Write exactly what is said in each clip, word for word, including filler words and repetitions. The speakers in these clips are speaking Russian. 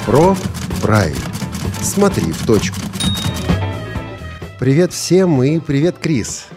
Про Брайль. Смотри в точку. Привет всем и привет, Крис.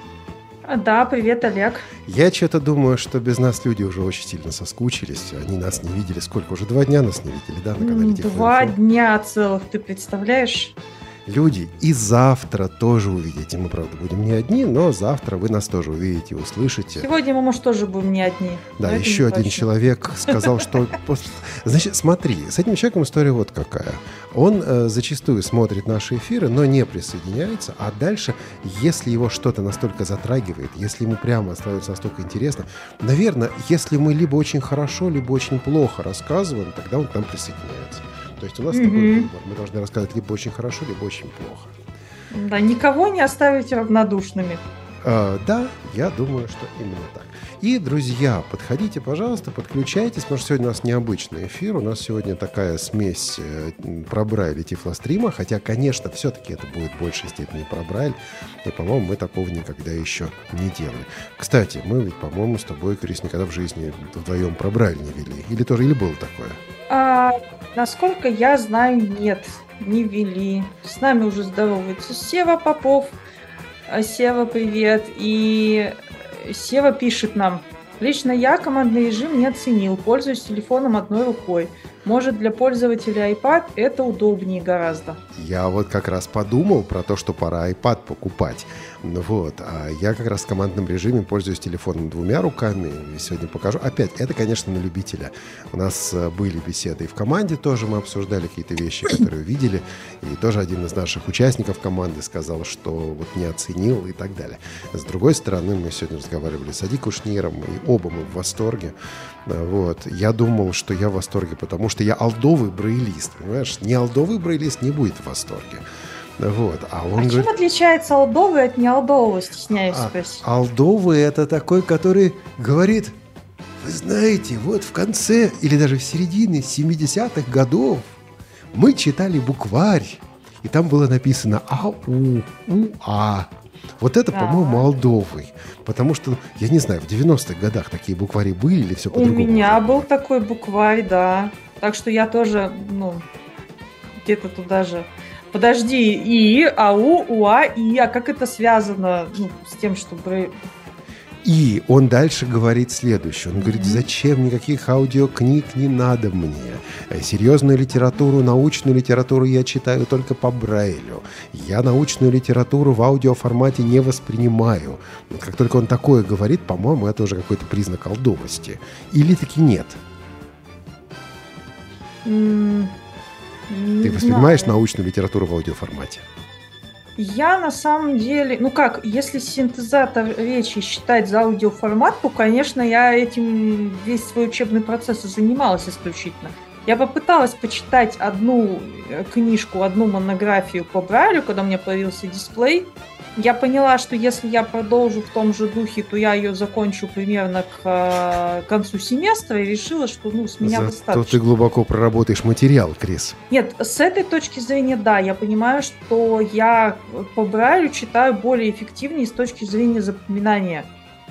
Да, привет, Олег. Я что-то думаю, что без нас люди уже очень сильно соскучились. Они нас не видели. Сколько? Уже два дня нас не видели, да, на канале Тифлоинфо? Два дня целых, ты представляешь? Люди, и завтра тоже увидите. Мы, правда, будем не одни, но завтра вы нас тоже увидите, услышите. Сегодня мы, может, тоже будем не одни. Да, еще один точно. Человек сказал, что... Значит, смотри, с этим человеком история вот какая. Он э, зачастую смотрит наши эфиры, но не присоединяется, а дальше, если его что-то настолько затрагивает, если ему прямо становится настолько интересно, наверное, если мы либо очень хорошо, либо очень плохо рассказываем, тогда он к нам присоединяется. То есть у нас mm-hmm. такой выбор. Мы должны рассказывать либо очень хорошо, либо очень плохо. Да, никого не оставить равнодушными. А, да, я думаю, что именно так. И, друзья, подходите, пожалуйста, подключайтесь, потому что сегодня у нас необычный эфир. У нас сегодня такая смесь про Брайль и Тифлострима, хотя, конечно, все-таки это будет в большей степени про Брайль. И, по-моему, мы такого никогда еще не делали. Кстати, мы ведь, по-моему, с тобой, Крис, никогда в жизни вдвоем про Брайль не вели. Или тоже, или было такое? А, насколько я знаю, нет, не вели. С нами уже здоровается Сева Попов. Сева, привет. И Сева пишет нам: лично я командный режим не оценил, пользуюсь телефоном одной рукой. Может, для пользователя iPad это удобнее гораздо. Я вот как раз подумал про то, что пора iPad покупать. Вот. А я как раз в командном режиме пользуюсь телефоном двумя руками. И сегодня покажу. Опять, это, конечно, на любителя. У нас были беседы и в команде тоже. Мы обсуждали какие-то вещи, которые увидели. И тоже один из наших участников команды сказал, что вот не оценил и так далее. С другой стороны, мы сегодня разговаривали с Ади Кушниром, и оба мы в восторге. Вот. Я думал, что я в восторге, потому что я олдовый брайлист. Понимаешь? Не олдовый брайлист не будет в восторге. Вот. А, он а говорит, чем отличается олдовый от неолдового, стесняюсь а, спросить? Олдовый — это такой, который говорит: вы знаете, вот в конце или даже в середине семидесятых годов мы читали букварь, и там было написано ау, у-а. Вот это, да. По-моему, олдовый. Потому что, я не знаю, в девяностых годах такие буквари были или все по-другому? У меня был такой букварь, да. Так что я тоже, ну, где-то туда же... Подожди, и, ау, уа, и, а как это связано, ну, с тем, чтобы... И он дальше говорит следующее. Он говорит: зачем никаких аудиокниг не надо мне. Серьезную литературу, научную литературу я читаю только по Брайлю. Я научную литературу в аудиоформате не воспринимаю. Вот как только он такое говорит, по-моему, это уже какой-то признак олдовости. Или таки нет? Mm, Ты воспринимаешь знаю. научную литературу в аудиоформате? Я на самом деле, ну как, если синтезатор речи считать за аудиоформат, то, конечно, я этим весь свой учебный процесс и занималась исключительно. Я попыталась почитать одну книжку, одну монографию по Брайлю, когда у меня появился дисплей. Я поняла, что если я продолжу в том же духе, то я ее закончу примерно к концу семестра, и решила, что ну, с меня Зато достаточно. ты глубоко проработаешь материал, Крис. Нет, с этой точки зрения, да, я понимаю, что я по Брайлю читаю более эффективнее с точки зрения запоминания,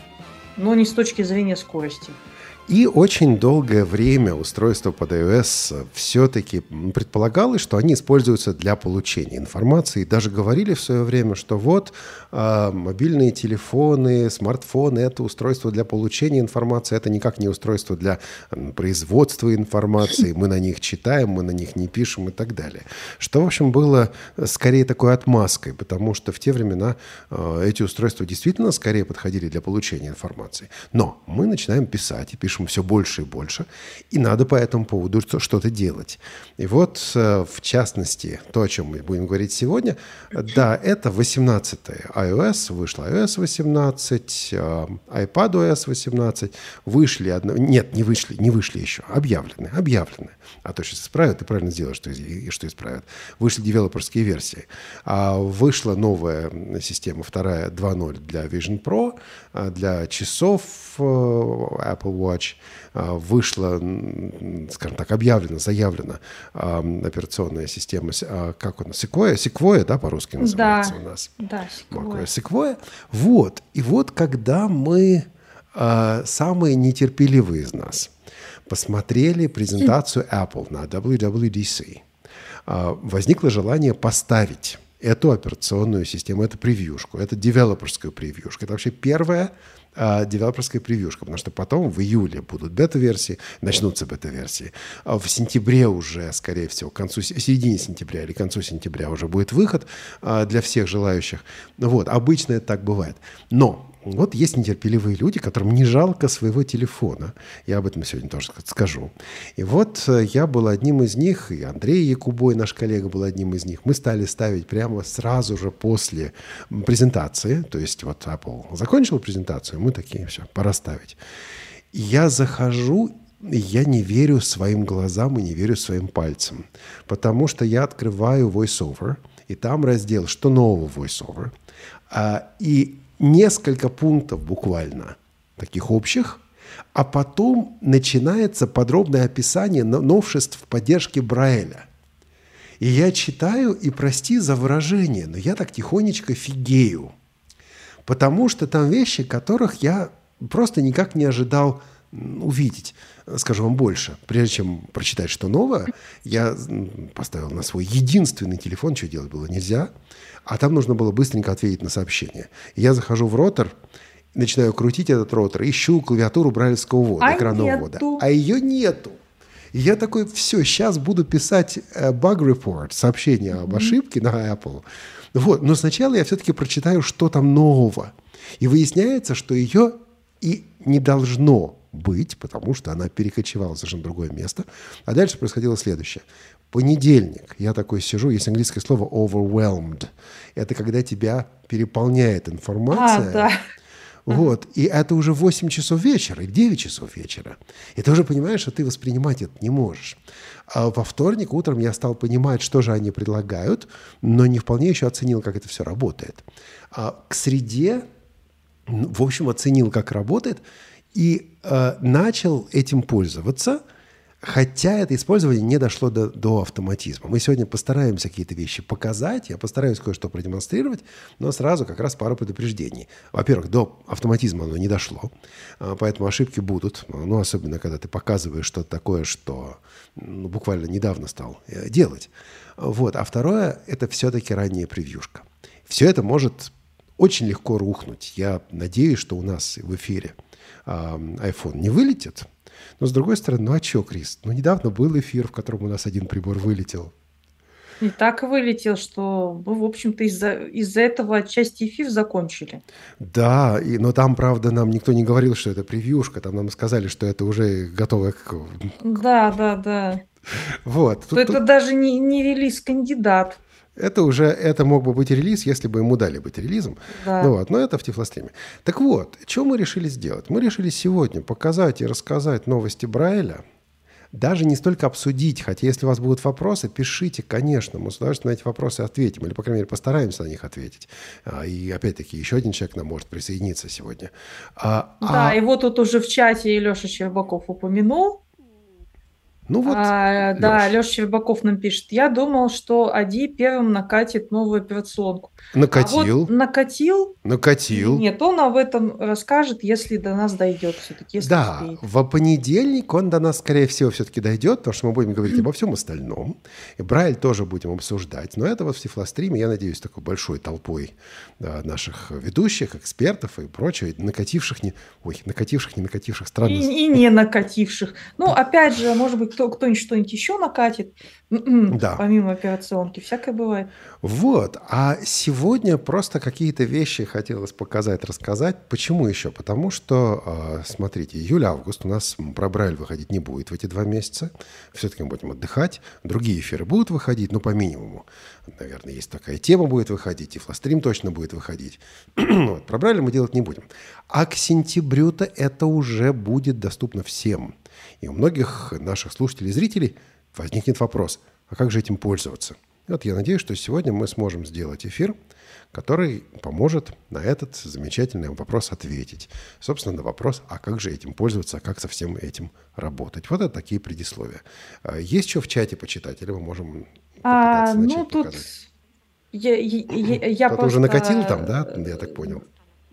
но не с точки зрения скорости. И очень долгое время устройства под iOS все-таки предполагалось, что они используются для получения информации. И даже говорили в свое время, что вот э, мобильные телефоны, смартфоны — это устройство для получения информации, это никак не устройство для э, производства информации. Мы на них читаем, мы на них не пишем и так далее. Что, в общем, было скорее такой отмазкой, потому что в те времена э, эти устройства действительно скорее подходили для получения информации. Но мы начинаем писать и пишем все больше и больше, и надо по этому поводу что-то делать. И вот, в частности, то, о чем мы будем говорить сегодня, да, это восемнадцатая iOS, вышла iOS восемнадцать, iPadOS восемнадцать, вышли, одно... нет, не вышли, не вышли еще, объявлены, объявлены. А то сейчас исправят, ты правильно сделал, что, что исправят. Вышли девелоперские версии. А вышла новая система, вторая, два ноль для Vision Pro, для часов Apple Watch. Вышла, скажем так, объявлена, заявлена операционная система, как у нас, Sequoia, Sequoia, да, по-русски называется да, у нас? Да, Sequoia. Sequoia. Вот. И вот когда мы, самые нетерпеливые из нас, посмотрели презентацию Apple на дабл ю дабл ю ди си, возникло желание поставить эту операционную систему, эту превьюшку, эту девелоперскую превьюшку. Это вообще первая а, девелоперская превьюшка, потому что потом в июле будут бета-версии, начнутся бета-версии. А в сентябре уже, скорее всего, к концу, середине сентября или к концу сентября уже будет выход а, для всех желающих. Вот, обычно это так бывает. Но вот есть нетерпеливые люди, которым не жалко своего телефона. Я об этом сегодня тоже скажу. И вот я был одним из них, и Андрей Якубой, наш коллега, был одним из них. Мы стали ставить прямо сразу же после презентации. То есть вот Apple закончил презентацию, мы такие, все, пора ставить. И я захожу, и я не верю своим глазам и не верю своим пальцам. Потому что я открываю VoiceOver, и там раздел «Что нового в VoiceOver?». И несколько пунктов буквально, таких общих, а потом начинается подробное описание новшеств в поддержке Брайля. И я читаю, и прости за выражение, но я так тихонечко фигею. Потому что там вещи, которых я просто никак не ожидал увидеть. Скажу вам больше. Прежде чем прочитать, что новое, я поставил на свой единственный телефон, что делать было нельзя, а там нужно было быстренько ответить на сообщение. Я захожу в ротор, начинаю крутить этот ротор, ищу клавиатуру брайлевского ввода, а экранного ввода. А ее нету. И я такой, все, сейчас буду писать bug report, сообщение об ошибке на Apple. Вот. Но сначала я все-таки прочитаю, что там нового. И выясняется, что ее и не должно быть, потому что она перекочевала в совершенно другое место. А дальше происходило следующее. Понедельник. Я такой сижу, есть английское слово overwhelmed. Это когда тебя переполняет информация. А, да. Вот. И это уже восемь часов вечера, или девять часов вечера. И ты уже понимаешь, что ты воспринимать это не можешь. А во вторник утром я стал понимать, что же они предлагают, но не вполне еще оценил, как это все работает. А к среде, в общем, оценил, как работает, и э, начал этим пользоваться, хотя это использование не дошло до, до автоматизма. Мы сегодня постараемся какие-то вещи показать, я постараюсь кое-что продемонстрировать, но сразу как раз пару предупреждений. Во-первых, до автоматизма оно не дошло, поэтому ошибки будут, ну, особенно когда ты показываешь что-то такое, что ну, буквально недавно стал делать. Вот. А второе, это все-таки ранняя превьюшка. Все это может очень легко рухнуть. Я надеюсь, что у нас в эфире э, iPhone не вылетит. Но, с другой стороны, ну а что, Крис? Ну, недавно был эфир, в котором у нас один прибор вылетел. И так вылетел, что мы, в общем-то, из-за из-за этого отчасти эфир закончили. Да, и, но там, правда, нам никто не говорил, что это превьюшка. Там нам сказали, что это уже готовое... Да, да, да. Вот. Тут, это тут... даже не, не релиз-кандидат. Это уже, это мог бы быть релиз, если бы ему дали быть релизом. Да. Ну, вот, но это в Тифлостриме. Так вот, что мы решили сделать? Мы решили сегодня показать и рассказать новости Брайля. Даже не столько обсудить, хотя если у вас будут вопросы, пишите, конечно, мы с удовольствием на эти вопросы ответим, или, по крайней мере, постараемся на них ответить. И, опять-таки, еще один человек нам может присоединиться сегодня. А, да, а... и вот тут уже в чате Леша Щербаков упомянул. Ну вот, а, да, Леша Щербаков нам пишет. Я думал, что Ади первым накатит новую операционку. Накатил. А вот накатил. Накатил. Нет, он об этом расскажет, если до нас дойдет все-таки. Если да, успеет. В понедельник он до нас, скорее всего, все-таки дойдет, потому что мы будем говорить обо всем остальном. И Брайль тоже будем обсуждать. Но это вот в Тифлостриме, я надеюсь, такой большой толпой да, наших ведущих, экспертов и прочего, накативших, не, ой, накативших, не накативших, странно. И, и не накативших. Ну, опять же, может быть, кто, кто-нибудь что-нибудь еще накатит, да. Помимо операционки. Всякое бывает. Вот. А сегодня просто какие-то вещи хотелось показать, рассказать. Почему еще? Потому что, смотрите, июль-август у нас про Брайль выходить не будет в эти два месяца. Все-таки мы будем отдыхать. Другие эфиры будут выходить, но по минимуму. Наверное, есть такая тема будет выходить. И Тифлострим точно будет выходить. Вот. Про Брайль мы делать не будем. А к сентябрю-то это уже будет доступно всем. И у многих наших слушателей и зрителей возникнет вопрос, а как же этим пользоваться? И вот я надеюсь, что сегодня мы сможем сделать эфир, который поможет на этот замечательный вопрос ответить. Собственно, на вопрос, а как же этим пользоваться, а как со всем этим работать. Вот это такие предисловия. Есть что в чате почитать, или мы можем а, ну, тут я, я, я, я Кто-то просто... уже накатил там, да? Я так понял.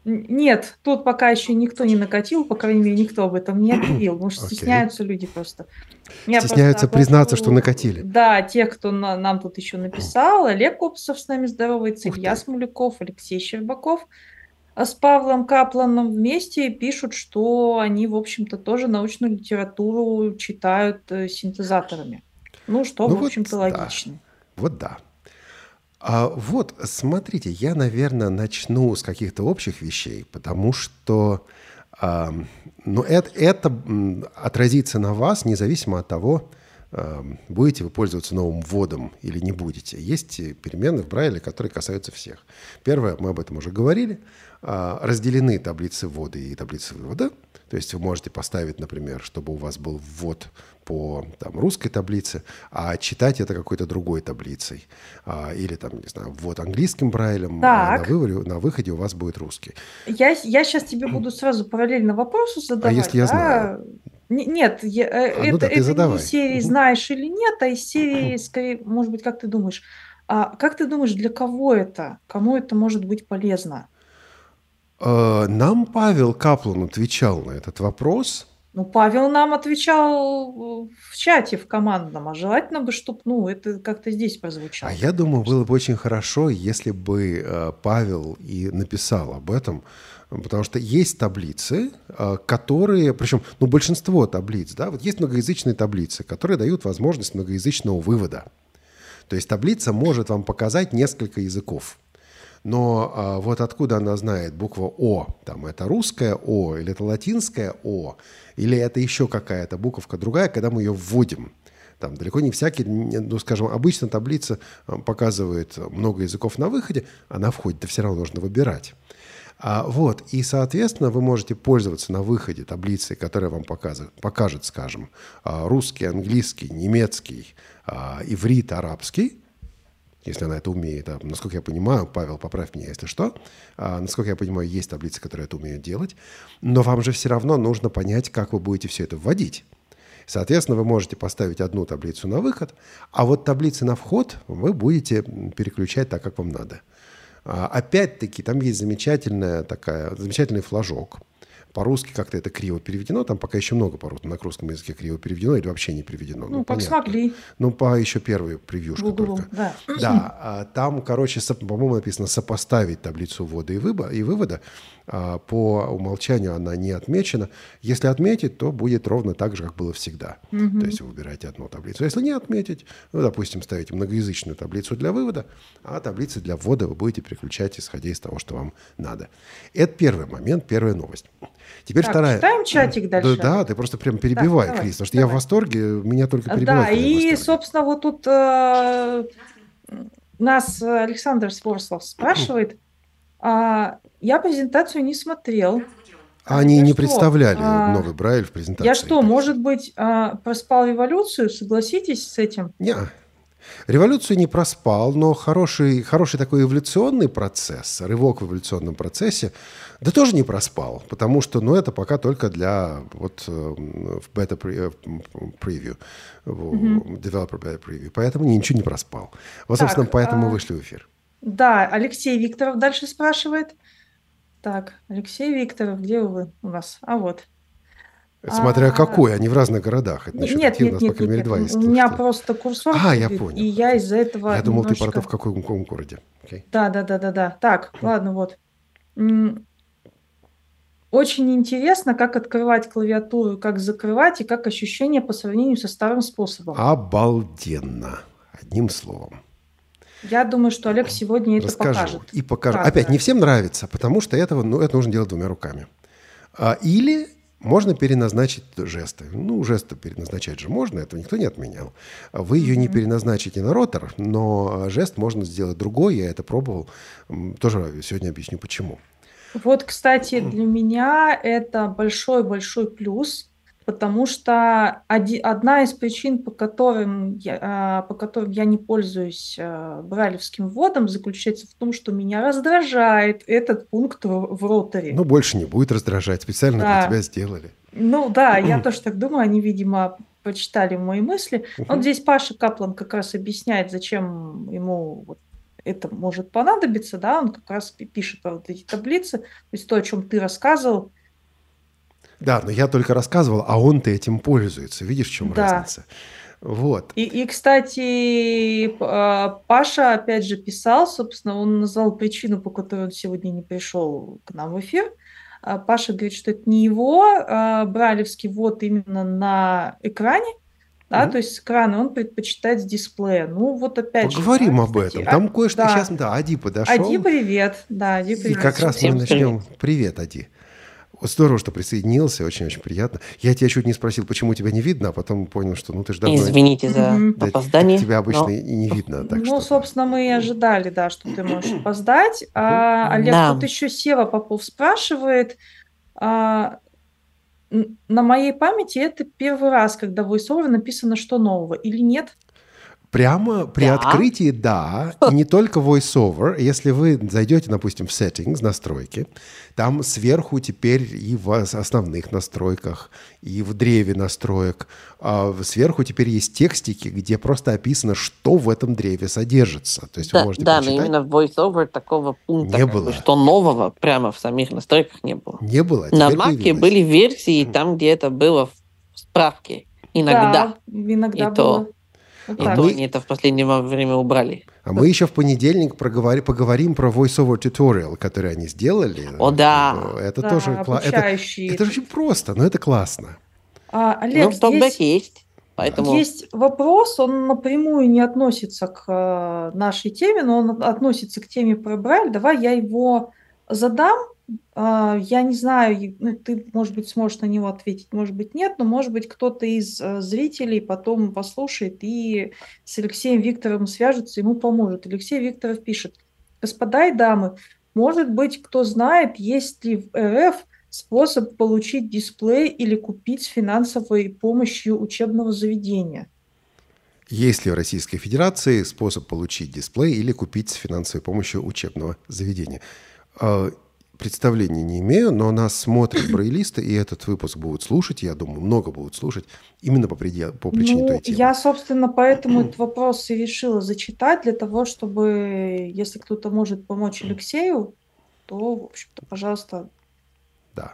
Нет, тут пока еще никто не накатил, по крайней мере, никто об этом не объявил, потому что Окей. стесняются люди просто. Я просто Стесняются признаться, что оглашу, накатили. да, тех, кто на- нам тут еще написал. Олег Копсов с нами здоровается, Ух Илья ты. Смоляков, Алексей Щербаков. А с Павлом Капланом вместе пишут, что они, в общем-то, тоже научную литературу читают э, синтезаторами. Ну, что, Ну в вот, общем-то, да. логично. Вот да. А вот, смотрите, я, наверное, начну с каких-то общих вещей, потому что а, ну, это, это м, отразится на вас независимо от того, а, будете вы пользоваться новым вводом или не будете. Есть переменные в Брайле, которые касаются всех. Первое, мы об этом уже говорили, а, разделены таблицы ввода и таблицы вывода. То есть вы можете поставить, например, чтобы у вас был ввод по там, русской таблице, а читать это какой-то другой таблицей. А, или там, не знаю, ввод английским брайлем, а на, Так, выводе, на выходе у вас будет русский. я, я сейчас тебе буду сразу параллельно вопросы А задавать, если я знаю? да? Н- Нет, я- э, А, ну это, да, ты это не из задавай. серии Мгм. «Знаешь или нет», а из серии, скорее, может быть, как ты думаешь, а, как ты думаешь, для кого это? Кому это может быть полезно? Э, Нам Павел Каплан отвечал на этот вопрос. Ну, Павел нам отвечал э, в чате, в командном, а желательно бы, чтобы, ну, это как-то здесь А прозвучало, я мне думаю, было кажется. бы очень хорошо, если бы э, Павел и написал об этом, потому что есть таблицы, э, которые, причем, ну, большинство таблиц, да, вот есть многоязычные таблицы, которые дают возможность многоязычного вывода. То есть таблица может вам показать несколько языков. Но а, вот откуда она знает буква О, там это русское О, или это латинское О, или это еще какая-то буковка другая, когда мы ее вводим. Там далеко не всякий, не- ну, скажем, обычно таблица а, показывает много языков на выходе, а на входе-то все равно нужно выбирать. А, вот, и, соответственно, вы можете пользоваться на выходе таблицей, которая вам покажет, покажет скажем, а, русский, английский, немецкий, а, иврит, арабский, если она это умеет. А, насколько я понимаю, Павел, поправь меня, если что, а, насколько я понимаю, есть таблицы, которые это умеют делать, но вам же все равно нужно понять, как вы будете все это вводить. Соответственно, вы можете поставить одну таблицу на выход, а вот таблицы на вход вы будете переключать так, как вам надо. А, Опять-таки, там есть замечательная такая, замечательный флажок. По-русски как-то это криво переведено, там пока еще много по-русски, на русском языке криво переведено или вообще не переведено, ну, Ну, как понятно. смогли, Ну, по еще первой превьюшка Гуглу, только. да. Да, а там, короче, соп- по-моему, написано «сопоставить таблицу ввода и, выбо- и вывода». А, По умолчанию она не отмечена. Если отметить, то будет ровно так же, как было всегда. То есть Мгм. вы выбираете одну таблицу. Если не отметить, ну, допустим, ставите многоязычную таблицу для вывода, а таблицы для ввода вы будете переключать, исходя из того, что вам надо. Это первый момент, первая новость. Теперь Так, вторая. читаем чатик Да, дальше, да, Олег. ты просто прям Да, перебивай, давай, Крис, потому что я в давай. восторге, меня только А, перебивать, Да, когда я в и, восторге. собственно, вот тут э, нас э, Александр Сворслов спрашивает. а, я презентацию не смотрел. А, Они я не что, представляли а, новый Брайль в я презентации. что, может быть, а, проспал революцию? Согласитесь с этим? Не, революцию не проспал, но хороший, хороший такой эволюционный процесс, рывок в эволюционном процессе, да тоже не проспал, потому что, ну, это пока только для вот э, в бета-превью, Мгм. developer beta preview, поэтому ничего не проспал. Вот, собственно, Так, поэтому а, вышли в эфир. да, Алексей Викторов дальше спрашивает. Так, Алексей Викторов, где вы у нас? А вот. Смотря А, какой, они в разных городах. Это не- насчет нет, идти, у нет, нас, по нет, крайней нет, мере, нет. два У есть у меня слушателя. просто курсор А, я прыгает, понял, и я окей. из-за этого Я думал, ты про то, в немножечко... каком, каком городе. Окей. Да, да, да, да, да. Так, ладно, вот. М, Очень интересно, как открывать клавиатуру, как закрывать, и как ощущение по сравнению со старым способом. Обалденно. Одним словом. Я думаю, что Олег сегодня это Расскажу покажет. и покажу. Опять, не Показывает. всем нравится, потому что этого, ну, это нужно делать двумя руками. А, или можно переназначить жесты. Ну, жесты переназначать же можно, этого никто не отменял. Вы ее не Мгм. переназначите на ротор, но жест можно сделать другой, я это пробовал. М, Тоже сегодня объясню, почему. Вот, кстати, для меня это большой-большой плюс, потому что оди- одна из причин, по которым я, а, по которым я не пользуюсь а, брайлевским вводом, заключается в том, что меня раздражает этот пункт в, в роторе. Ну, больше не будет раздражать, специально для тебя Да, сделали. ну да, я тоже так думаю, они, видимо, почитали мои мысли. Вот Мгм. здесь Паша Каплан как раз объясняет, зачем ему вот это может понадобиться, да, он как раз пишет про вот эти таблицы, то есть то, о чем ты рассказывал. Да, но я только рассказывал, а он-то этим пользуется. Видишь, в чем Да. разница? Вот. И, и, кстати, Паша, опять же, писал, собственно, он назвал причину, по которой он сегодня не пришел к нам в эфир. Паша говорит, что это не его брайлевский ввод именно на экране, да, mm-hmm. то есть с экрана он предпочитает с дисплея. Ну, вот опять Поговорим же. Поговорим об этом. Там а, кое-что да. сейчас... Да, Ади подошел. Ади, привет. Да, Ади, привет. И как раз Всем мы начнем... Привет, привет Ади. Здорово, что присоединился, очень-очень приятно. Я тебя чуть не спросил, почему тебя не видно, а потом понял, что ну ты же давно... Извините за да, опоздание. Тебя обычно но... и не видно. Так ну, что... собственно, мы и ожидали, да, что ты можешь опоздать. А, Олег, да. Тут еще Сева Попов спрашивает... А, на моей памяти это первый раз, когда в VoiceOver написано, что нового, или нет? Прямо при да. открытии, да, и не только VoiceOver. Если вы зайдете, допустим, в Settings, настройки, там сверху теперь и в основных настройках, и в древе настроек, сверху теперь есть текстики, где просто описано, что в этом древе содержится. То есть да, вы можете да, прочитать. но именно в VoiceOver такого пункта, не как было. бы, что нового прямо в самих настройках не было. Не было. На Маке были версии там, где это было в справке. Иногда. Да, иногда и было. То... Вот И так. то мы... они это в последнее время убрали. А мы еще в понедельник проговори... поговорим про VoiceOver Tutorial, который они сделали. О, да. Это да, тоже классно. Это, это очень просто, но это классно. А, Олег, ну, в токбеке есть... есть. Поэтому... Есть вопрос, он напрямую не относится к э, нашей теме, но он относится к теме про Брайль. Давай я его задам. Э, я не знаю, ну, ты, может быть, сможешь на него ответить, может быть, нет, но, может быть, кто-то из э, зрителей потом послушает и с Алексеем Викторовым свяжется, ему поможет. Алексей Викторов пишет: господа и дамы, может быть, кто знает, есть ли в эр эф способ получить дисплей или купить с финансовой помощью учебного заведения? Есть ли в Российской Федерации способ получить дисплей или купить с финансовой помощью учебного заведения? Представления не имею, но нас смотрят брейлисты, и этот выпуск будут слушать, я думаю, много будут слушать, именно по, предел, по причине ну, той темы. Я, собственно, поэтому этот вопрос и решила зачитать, для того, чтобы, если кто-то может помочь Алексею, то, в общем-то, пожалуйста. Да.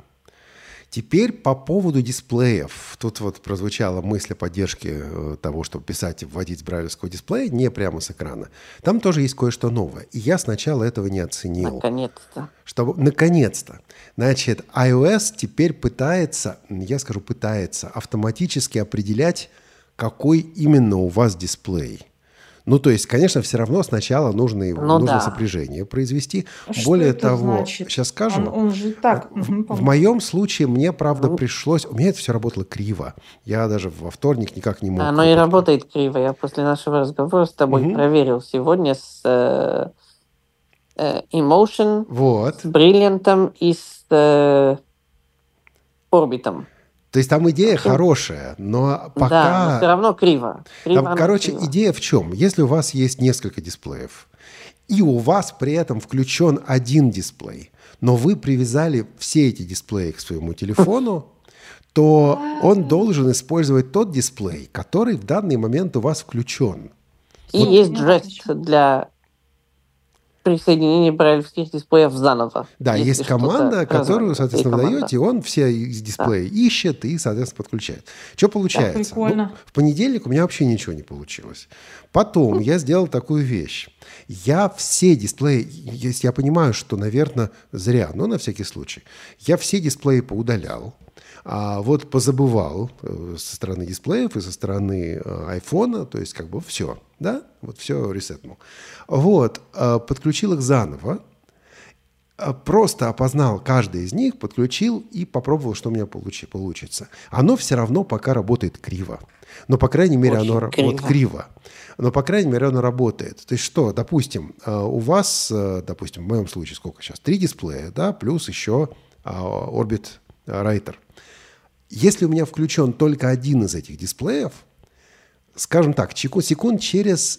Теперь по поводу дисплеев. Тут вот прозвучала мысль о поддержке того, чтобы писать и вводить с брайлевского дисплея не прямо с экрана. Там тоже есть кое-что новое. И я сначала этого не оценил. Наконец-то. Что, наконец-то. Значит, iOS теперь пытается, я скажу пытается, автоматически определять, какой именно у вас дисплей. Ну, то есть, конечно, все равно сначала нужно, его, ну, нужно да. сопряжение произвести. А Более того, значит? сейчас скажу, он, он же так. в, в моем случае мне, правда, ну, пришлось... У меня это все работало криво. Я даже во вторник никак не мог... Оно и работает криво. Я после нашего разговора с тобой угу. проверил сегодня с э, э, Emotion, вот. с Brilliant и с э, Orbit. То есть там идея хорошая, но пока... Да, но все равно криво. криво там, короче, криво. идея в чем? Если у вас есть несколько дисплеев, и у вас при этом включен один дисплей, но вы привязали все эти дисплеи к своему телефону, то он должен использовать тот дисплей, который в данный момент у вас включен. И вот. Есть жест для... присоединение брайлевских дисплеев заново. Да, есть команда, которую, соответственно, вы даете, и он все из дисплея да. ищет и, соответственно, подключает. Что получается? Да, ну, в понедельник у меня вообще ничего не получилось. Потом я сделал такую вещь. Я все дисплеи, если я понимаю, что, наверное, зря, но на всякий случай, я все дисплеи поудалял. А вот позабывал со стороны дисплеев и со стороны айфона, то есть как бы все, да, вот все ресетнул. Вот, подключил их заново, просто опознал каждый из них, подключил и попробовал, что у меня получи, получится. Оно все равно пока работает криво, но, по крайней мере, Очень оно криво. Вот, криво. Но, по крайней мере, оно работает. То есть что, допустим, у вас, допустим, в моем случае сколько сейчас? Три дисплея, да, плюс еще Orbit Writer. Если у меня включен только один из этих дисплеев, скажем так, секунд через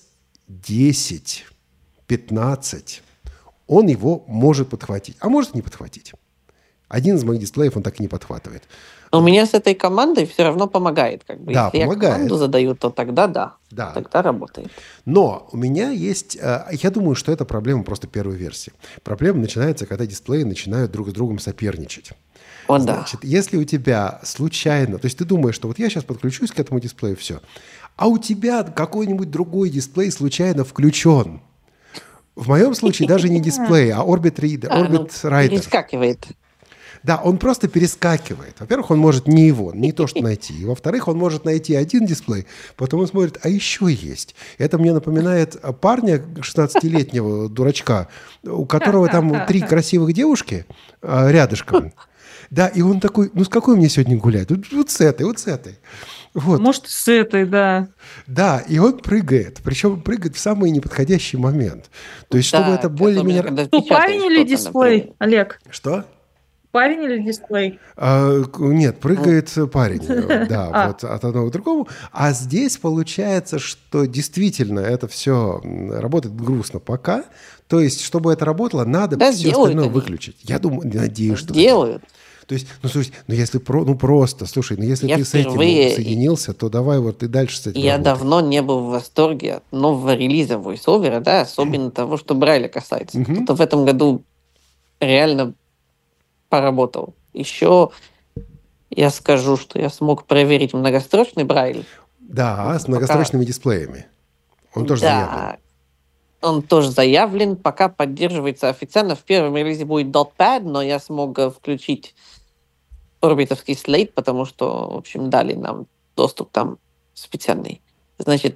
десять-пятнадцать он его может подхватить, а может не подхватить. Один из моих дисплеев он так и не подхватывает. Но у меня с этой командой все равно помогает. Как бы. Да, Если помогает. я команду задаю, то тогда да, Да. тогда работает. Но у меня есть... Я думаю, что это проблема просто первой версии. Проблема начинается, когда дисплеи начинают друг с другом соперничать. О, Значит, да. если у тебя случайно... То есть ты думаешь, что вот я сейчас подключусь к этому дисплею, все. А у тебя какой-нибудь другой дисплей случайно включен. В моем случае даже не дисплей, а Orbit Reader, А, ну, Orbit Writer. перескакивает. Да, он просто перескакивает. Во-первых, он может не его, не то что найти. И во-вторых, он может найти один дисплей, потом он смотрит, а еще есть. Это мне напоминает парня шестнадцатилетнего дурачка, у которого там три красивых девушки а, рядышком. Да, и он такой, ну с какой мне сегодня гулять? Вот, вот с этой, вот с этой. Вот. Может, с этой, да. Да, и он прыгает. Причем прыгает в самый неподходящий момент. То есть, чтобы Да, это более-менее... когда Что, печатаешь парень или что-то, дисплей, например. Олег? Что? Парень или дисплей? А, к- нет, прыгает парень, э, да, А. вот от одного к другому. А здесь получается, что действительно это все работает грустно пока. То есть, чтобы это работало, надо Да, все сделают остальное они. выключить. Я думаю, надеюсь, что... Делают. То есть, ну слушай, ну если про, ну просто, слушай, ну если Я ты с этим впервые- соединился, то давай вот и дальше с этим Я работай. давно не был в восторге от нового релиза VoiceOver, да, особенно того, что Брайля касается. Мгм. Кто-то в этом году реально поработал. Еще я скажу, что я смог проверить многострочный Брайль. Да, с Пока- многострочными дисплеями. Он тоже да, заявлен. он тоже заявлен, пока поддерживается официально. В первом релизе будет Dotpad, но я смог э, включить орбитовский Slate, потому что, в общем, дали нам доступ там специальный. Значит,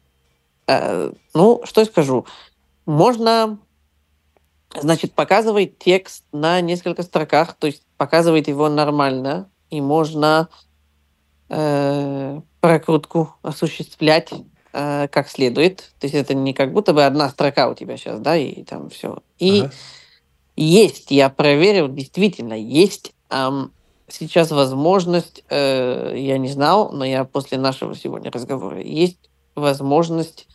э, ну, что я скажу. Можно, значит, показывать текст на несколько строках, то есть показывает его нормально, и можно э, прокрутку осуществлять э, как следует. То есть это не как будто бы одна строка у тебя сейчас, да, и там все. И Ага. есть, я проверил, действительно, есть ам, сейчас возможность, э, я не знал, но я после нашего сегодня разговора, есть возможность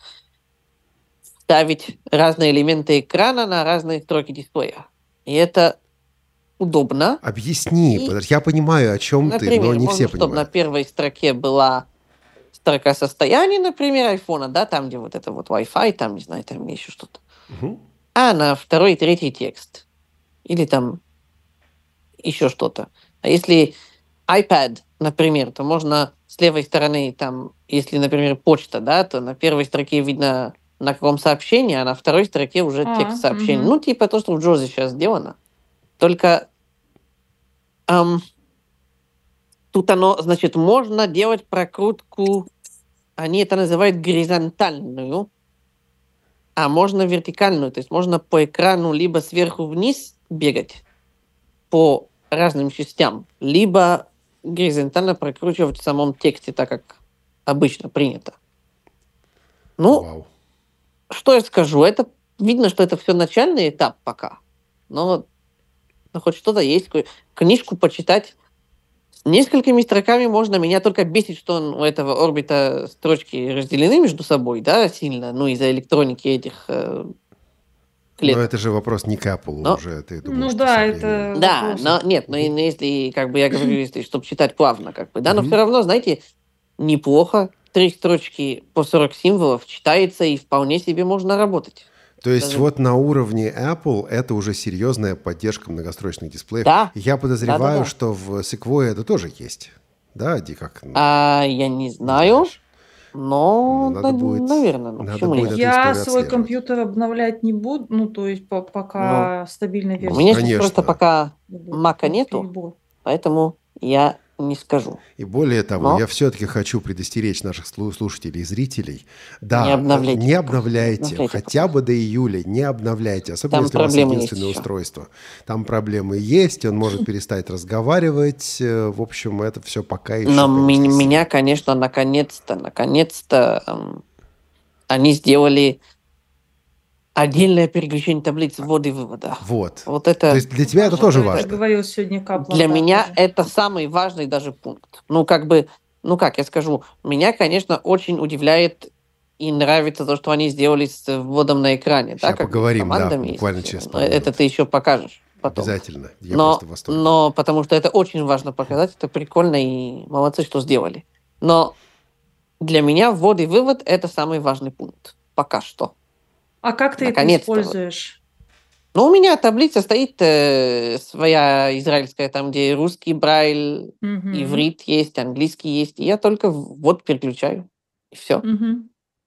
ставить разные элементы экрана на разные строки дисплея. И это удобно. Объясни, И, подожди, я понимаю, о чем ты, Например, но не можно, все чтобы на понимают. первой строке была строка состояния, например, айфона, да, там, где вот это вот Wi-Fi, там, не знаю, там еще что-то. Мгм. А на второй и третий текст. Или там еще что-то. А если iPad, например, то можно с левой стороны, там, если, например, почта, да, то на первой строке видно, на каком сообщении, а на второй строке уже А, текст сообщения. мгм. Ну, типа то, что в Джозе сейчас сделано. Только ам, тут оно, значит, можно делать прокрутку, они это называют горизонтальную, а можно вертикальную. То есть можно по экрану либо сверху вниз бегать по разным частям, либо горизонтально прокручивать в самом тексте, так как обычно принято. Ну, Вау. что я скажу? Это видно, что это все начальный этап пока. Но, но хоть что-то есть. Ко- Книжку почитать с несколькими строками можно. Меня только бесит, что он, у этого орбита строчки разделены между собой, да, сильно, ну, из-за электроники этих э, Но клеток. это же вопрос не к Apple Но- уже, ты думаешь, Ну что да, со это временем. Да, вопрос. но нет, но, и- но если, как бы я говорю, если, чтобы читать плавно, как бы, да, но Мгм. все равно, знаете, неплохо. Три строчки по сорок символов читается, и вполне себе можно работать. То есть Даже- вот на уровне Apple это уже серьезная поддержка многострочных дисплеев. Да. Я подозреваю, Да-да-да. что в Sequoia это тоже есть. Да, Ди, как? ну, А я не не знаю, знаешь. но, Ну, надо будет- наверное, ну, надо почему будет нет? эту Я историю свой отслеживать. компьютер обновлять не буду, ну, то есть по- пока стабильная Ну, У версия. меня сейчас конечно. просто пока не будет. Мака Ну, нету, перебор. поэтому я не скажу. И более того, Но- я все-таки хочу предостеречь наших слу- слушателей и зрителей. Да, Не обновляйте не пока. обновляйте, Не обновляйте хотя пока. бы до июля, не обновляйте, особенно Там если у вас проблемы есть единственное еще. устройство. Там проблемы есть, он может перестать разговаривать. э, В общем, это все пока еще. Но ми- конечно, меня, сильно. конечно, наконец-то, наконец-то эм, они сделали отдельное переключение таблиц ввода и вывода. Вот. Вот это То есть для тебя это Важно, тоже да, важно. как говорил сегодня Каплан. для да, меня тоже. это самый важный даже пункт. Ну, как бы, ну как я скажу, меня, конечно, очень удивляет и нравится то, что они сделали с вводом на экране. Ща да, как бы, поговорим, да, командами, буквально естественно. через пару Это минут. ты еще покажешь. потом. Обязательно. Я но, просто в восторге. Но потому что это очень важно показать, это прикольно, и молодцы, что сделали. Но для меня ввод и вывод – это самый важный пункт. Пока что. А как ты Наконец-то. это используешь? Ну, у меня таблица стоит э, своя израильская, там, где русский брайль, Угу. иврит есть, английский есть. И я только ввод переключаю. И все. Угу.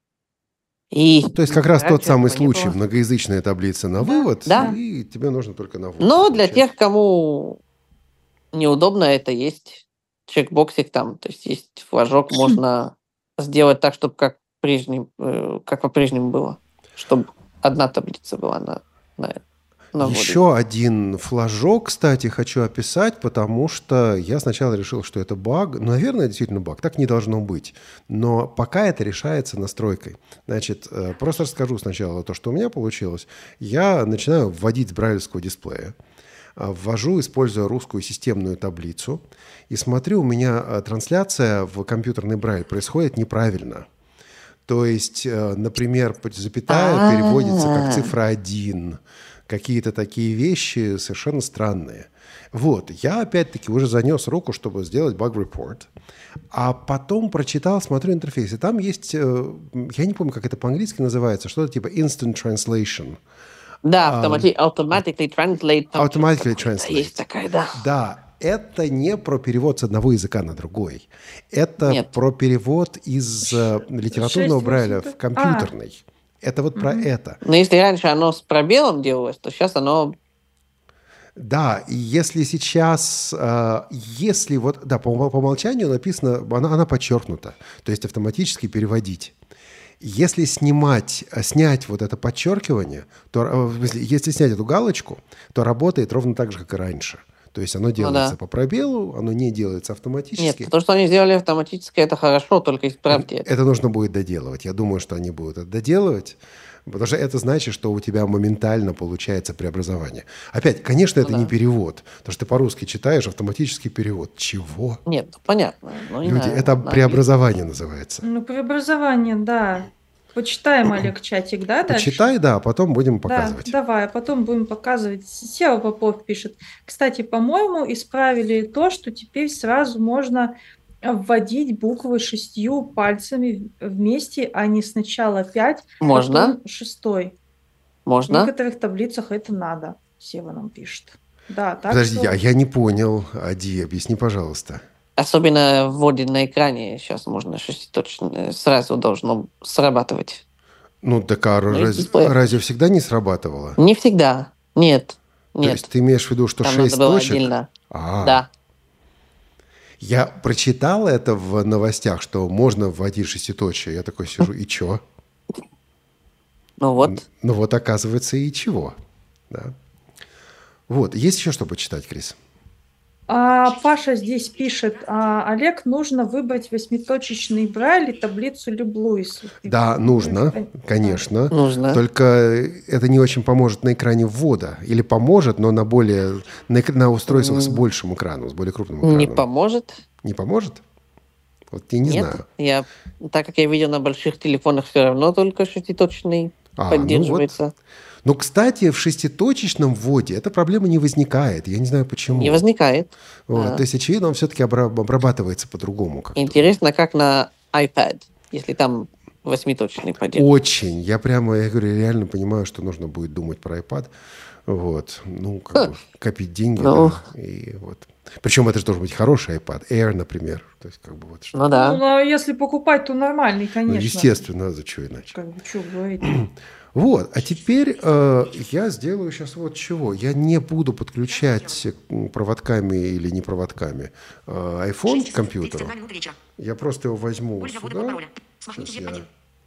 И То есть как раз тот самый этого не случай, было. многоязычная таблица на Да, вывод, да. и тебе нужно только на ввод. Но для переключать. тех, кому неудобно, это есть чекбоксик там. То есть есть флажок, можно сделать так, чтобы как, прежним, э, как по-прежнему было. Чтобы одна таблица была на, на, на вводе. Еще один флажок, кстати, хочу описать, потому что я сначала решил, что это баг. Ну, наверное, действительно баг. Так не должно быть. Но пока это решается настройкой. Значит, э, просто расскажу сначала то, что у меня получилось. Я начинаю вводить с брайлевского дисплея. Ввожу, используя русскую системную таблицу. И смотрю, у меня э, трансляция в компьютерный брайль происходит неправильно. То есть, э, например, запятая А-а-а. переводится как цифра один. Какие-то такие вещи совершенно странные. Вот, я опять-таки уже занес руку, чтобы сделать bug report. А потом прочитал, смотрю интерфейс. И там есть, э, я не помню, как это по-английски называется, что-то типа instant translation. Да, автомати- automatically translate. там Automatically что-то translate. Есть такая, да. Да, это не про перевод с одного языка на другой. Это Нет. про перевод из э, литературного шесть, брайля восемь, в компьютерный. Это вот про это. Но если раньше оно с пробелом делалось, то сейчас оно... Да, и если сейчас, э, если вот, да, по, по умолчанию написано, она, она подчеркнута, то есть автоматически переводить. Если снимать, снять вот это подчеркивание, то, э, в смысле, если снять эту галочку, то работает ровно так же, как и раньше. То есть оно делается да. по пробелу, оно не делается Нет, автоматически. то, что они сделали автоматически, это хорошо, только исправьте это. Это нужно будет доделывать. Я думаю, что они будут это доделывать, потому что это значит, что у тебя моментально получается преобразование. Опять, конечно, это Ну не да. перевод, потому что ты по-русски читаешь автоматический перевод. Чего? Нет, ну, понятно. Ну, не Люди, знаю, это на- преобразование называется. Ну, преобразование, да. Почитаем, Олег, чатик, да, дальше? Почитай, да, а потом будем показывать. Да, давай, а потом будем показывать. Сева Попов пишет. Кстати, по-моему, исправили то, что теперь сразу можно вводить буквы шестью пальцами вместе, а не сначала пять, Можно, потом шестой. В можно. некоторых таблицах это надо, Сева нам пишет. Да, так Подожди, что... а я не понял. Ади, объясни, пожалуйста. Особенно в вводе на экране сейчас можно шеститочно, сразу должно срабатывать. Ну, так а Ну, и раз- дисплей. разве всегда не срабатывало? Не всегда. Нет. То Нет. есть ты имеешь в виду, что Там шесть надо было точек? отдельно. А, Да. Я прочитал это в новостях, что можно вводить шеститочие. Я такой сижу, и чё? Ну вот. Ну вот, оказывается, и чего. Да. Вот, есть еще что почитать, Крис? А Паша здесь пишет, а, Олег, нужно выбрать восьмиточечный брайль и таблицу Люблуис. Да, нужно, конечно. Нужно. Только это не очень поможет на экране ввода. Или поможет, но на более на, эк- на устройствах с большим экраном, с более крупным экраном. Не поможет. Не поможет? Вот я не Нет. знаю. Я, так как я видел на больших телефонах, все равно только шеститочный А, поддерживается. Ну, вот. Но, кстати, в шеститочечном вводе эта проблема не возникает. Я не знаю, почему. Не возникает. Вот. Да. То есть, очевидно, он все-таки обрабатывается по-другому. как-то. Интересно, как на iPad, если там восьмиточный поддерживается. Очень. Я прямо, я говорю, реально понимаю, что нужно будет думать про iPad. Вот. Ну, как бы копить деньги. Ну. Да, и вот. Причем это же должен быть хороший iPad. Air, например. То есть, как бы вот что. Ну да. Ну, а если покупать, то нормальный, конечно. Ну, естественно, за что иначе. Как бы, что говорить. Вот, а теперь э, я сделаю сейчас вот чего. Я не буду подключать м, проводками или не проводками э, iPhone к компьютеру. Я просто его возьму вот сюда. Сейчас я...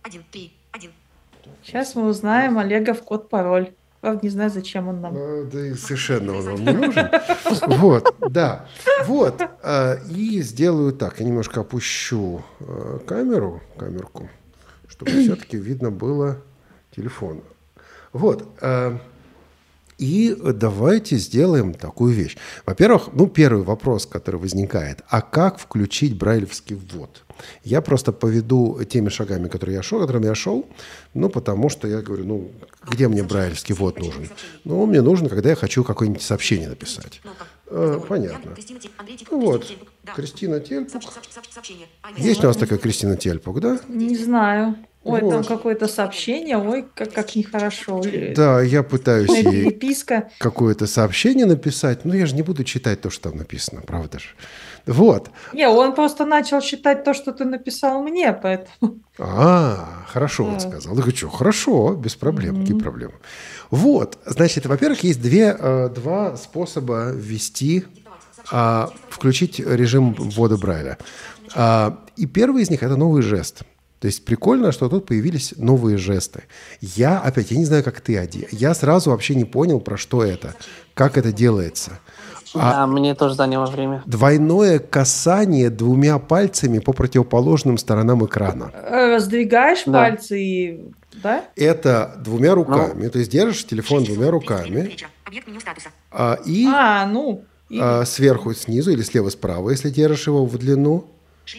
Сейчас мы узнаем Олегов код-пароль. Правда, не знаю, зачем он нам. А, да и совершенно он вам не нужен. Вот, да. Вот. э, И сделаю так. Я немножко опущу э, камеру, камерку, чтобы все-таки видно было телефон. Вот. э, И давайте сделаем такую вещь. Во-первых, ну, первый вопрос, который возникает, а как включить брайлевский ввод? Я просто поведу теми шагами, которые я шел, которыми я шел, ну, потому что я говорю, ну, где мне брайлевский ввод нужен? Ну, мне нужен, когда я хочу какое-нибудь сообщение написать. А, понятно. Ну, вот, Кристина Тельпук. Есть у нас такая Кристина Тельпук, да? Не знаю. Ой, Вот. там какое-то сообщение, ой, как, как нехорошо. Да, я пытаюсь ей Переписка. какое-то сообщение написать, но я же не буду читать то, что там написано, правда же? Вот. Не, он просто начал читать то, что ты написал мне, поэтому... А, хорошо он Да. сказал. Я говорю, что, хорошо, без проблем, Мгм. какие проблемы. Вот, значит, во-первых, есть две, э, два способа ввести, а, включить режим ввода Брайля. А, и первый из них – это новый жест. То есть прикольно, что тут появились новые жесты. Я, опять, я не знаю, как ты, Ади, я сразу вообще не понял, про что это, как это делается. А Да, мне тоже заняло время. двойное касание двумя пальцами по противоположным сторонам экрана. Э, Раздвигаешь Да. пальцы и... Да? Это двумя руками, то есть держишь телефон двумя руками, а, и А, ну... и- а, сверху, снизу или слева, справа, если держишь его в длину.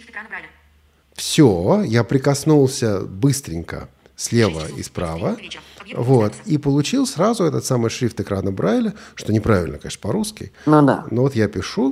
Все, я прикоснулся быстренько слева и справа, вот, и получил сразу этот самый шрифт экрана Брайля, что неправильно, конечно, по-русски, Ну да. но вот я пишу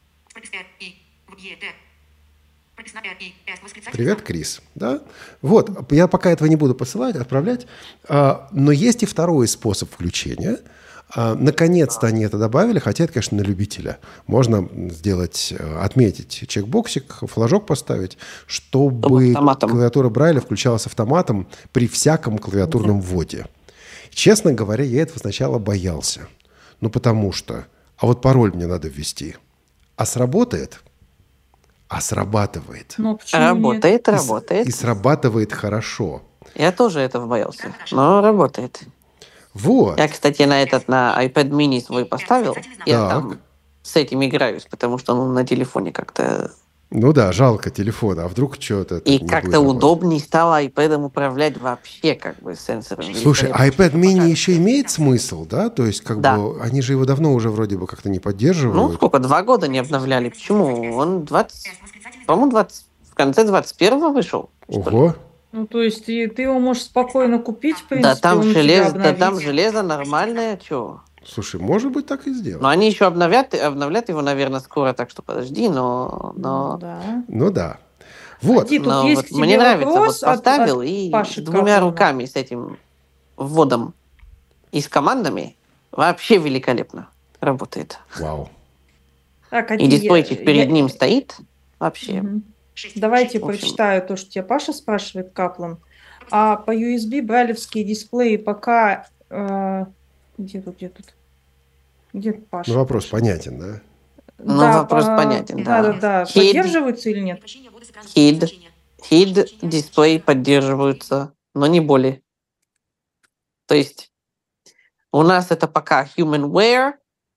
«Привет, Крис». Да? Вот, я пока этого не буду посылать, отправлять, а, но есть и второй способ включения. А, наконец-то они это добавили, хотя это, конечно, на любителя. Можно сделать, э, отметить чекбоксик, флажок поставить, чтобы автоматом. клавиатура Брайля включалась автоматом при всяком клавиатурном вводе. Честно говоря, я этого сначала боялся. Ну, потому что, а вот пароль мне надо ввести. А сработает? А срабатывает. Ну, почему нет? Работает, И с- работает. И срабатывает хорошо. Я тоже этого боялся, но работает. Вот. Я, кстати, на этот, на iPad mini свой поставил. Я Так. там с этим играюсь, потому что ну, на телефоне как-то... Ну да, жалко телефона. А вдруг что-то... И как-то удобнее стало iPad управлять вообще как бы сенсором. Слушай, Великолепно. iPad mini еще имеет смысл, да? То есть, как Да. бы, они же его давно уже вроде бы как-то не Ну, поддерживают. сколько, два года не обновляли. Почему? Он двадцать... По-моему, двадцать... в конце двадцать первого вышел. что ли? Ого. Ну, то есть и ты его можешь спокойно купить, в принципе, Да там, он у тебя железо, да там обновится. железо нормальное, чё? Слушай, может быть, так и сделать. Но они еще обновят, обновлят его, наверное, скоро, так что подожди, но... Ну, но... да. Ну да. Вот. Ди, тут но есть вот к тебе мне нравится, вопрос вот от- поставил от и Паши двумя Каплана. руками с этим вводом и с командами вообще великолепно работает. Вау. Так, а И Ди, дисплейчик я- перед я- ним стоит вообще. Мгм. Давайте В общем. прочитаю то, что тебя Паша спрашивает, Каплан. А по ю эс би брайлевские дисплеи пока... э, где тут, где тут? Где Паша? Ну, вопрос понятен, да? Ну, Да, вопрос по- понятен, да. Да, да, да. Хид- Поддерживаются или нет? Хид, хид дисплей поддерживаются, но не более. То есть у нас это пока Human Wear,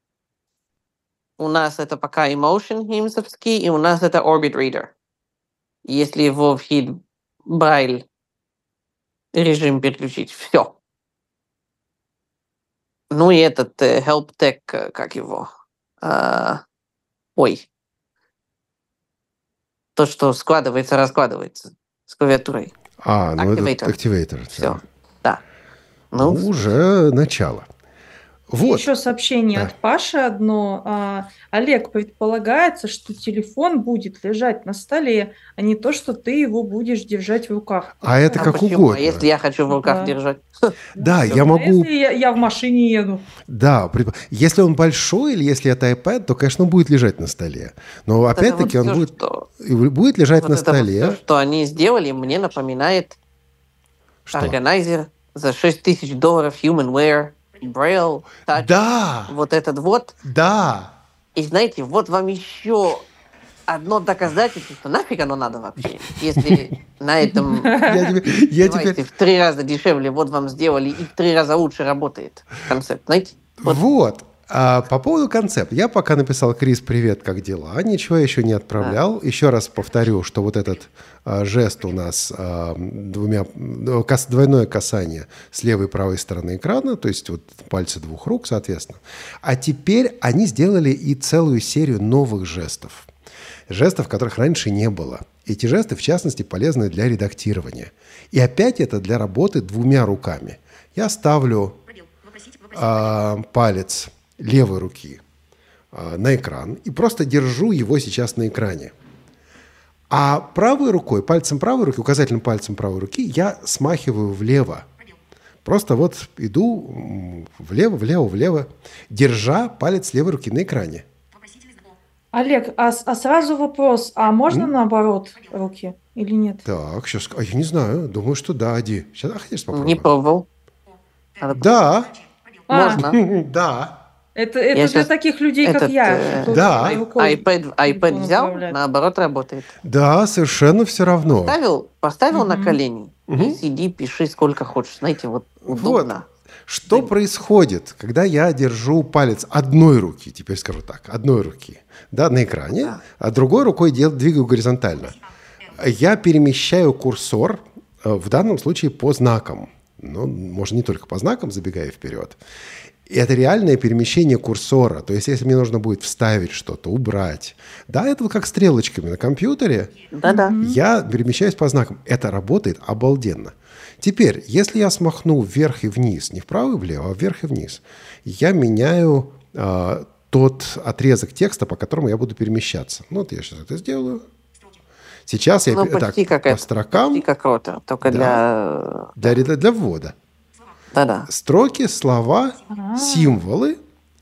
у нас это пока Emotion химсовский, и у нас это Orbit Reader. Если его в хид Braille режим переключить, все. Ну и этот э, Help Tech, э, как его? А, ой. То, что складывается, раскладывается с клавиатурой. А, ну это Activator. активатор. Все. Да. Ну, Ну, уже начало. Вот. Еще сообщение Да. от Паши одно. А, Олег, предполагается, что телефон будет лежать на столе, а не то, что ты его будешь держать в руках. А это а как почему? угодно. А если я хочу в руках Да. держать? Да, Всё. я А могу... если я, я в машине еду? Да, при- если он большой или если это iPad, то, конечно, он будет лежать на столе. Но Вот это опять-таки вот он всё, будет, что- и будет лежать вот на это вот столе. всё, что они сделали, мне напоминает Что? органайзер за шесть тысяч долларов Human Wear, Braille, Touch, Да, вот этот вот. да. И знаете, вот вам еще одно доказательство, что нафиг оно надо вообще. Если на этом Я тебе- я девайсе теперь... в три раза дешевле, вот вам сделали, и в три раза лучше работает концепт, знаете? Вот. Вот. А по поводу концепта. Я пока написал: Крис, привет, как дела? Ничего еще не отправлял. Еще раз повторю, что вот этот а, жест у нас а, двумя, кас, двойное касание с левой и правой стороны экрана, то есть вот пальцы двух рук, соответственно. А теперь они сделали и целую серию новых жестов. Жестов, которых раньше не было. Эти жесты, в частности, полезны для редактирования. И опять это для работы двумя руками. Я ставлю а, палец левой руки а, на экран и просто держу его сейчас на экране. А правой рукой, пальцем правой руки, указательным пальцем правой руки я смахиваю влево. Просто вот иду влево, влево, влево, держа палец левой руки на экране. Олег, а, а сразу вопрос, а можно М? наоборот руки или нет? Так, сейчас, а я не знаю, думаю, что да, Ади. Сейчас, а хотите попробуем? Не пробовал. Да. Можно. Да. Это, это для сейчас таких людей, как этот, я. э, Да. iPad, iPad взял, наоборот, работает. Да, совершенно все равно. Поставил, поставил Мгм. на колени Мгм. и сиди, пиши сколько хочешь. Знаете, вот удобно. Что происходит, когда я держу палец одной руки, теперь скажу так, одной руки, да, на экране, Да. а другой рукой дел, двигаю горизонтально? Я перемещаю курсор, э, в данном случае по знакам. Ну, можно не только по знакам, забегая вперед. И это реальное перемещение курсора. То есть, если мне нужно будет вставить что-то, убрать. Да, это вот как стрелочками на компьютере. Да-да. Я перемещаюсь по знакам. Это работает обалденно. Теперь, если я смахну вверх и вниз, не вправо и влево, а вверх и вниз, я меняю э, тот отрезок текста, по которому я буду перемещаться. Ну, вот я сейчас это сделаю. Сейчас я Ну, так, почти как по это, строкам почти как ротор, только Да. для... для, для ввода. Да-да. Строки, слова, А. символы.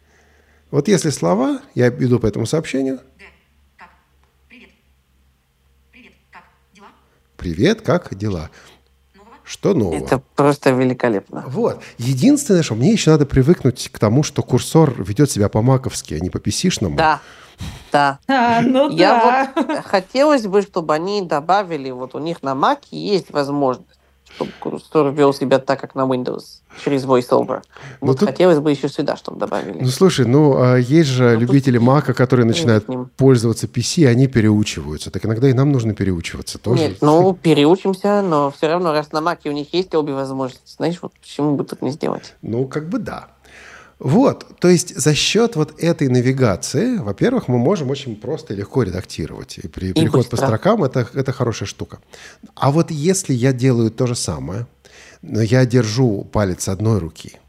Вот если слова, я иду по этому сообщению. Как? Привет. Привет. Как? Дела? Привет, как дела? Нового? Что нового? Это просто великолепно. Вот. Единственное, что мне еще надо привыкнуть к тому, что курсор ведет себя по-маковски, а не по-пи-си-шному. Да, да. А, ну Я да. вот хотелось бы, чтобы они добавили, вот у них на Mac есть возможность, чтобы курсор вел себя так, как на Windows, через VoiceOver. Ну, Вот тут- хотелось бы еще сюда, чтобы добавили. Ну, слушай, ну, а есть же Ну, тут любители Мака, которые начинают с ним. пользоваться пи си, они переучиваются. Так иногда и нам нужно переучиваться тоже. Нет, ну, переучимся, но все равно, раз на Mac у них есть обе возможности, знаешь, вот почему бы тут не сделать? Ну, как бы да. Вот, то есть за счет вот этой навигации, во-первых, мы можем очень просто и легко редактировать. И при переход по быстро. строкам это, это хорошая штука. А вот если я делаю то же самое, но я держу палец одной руки,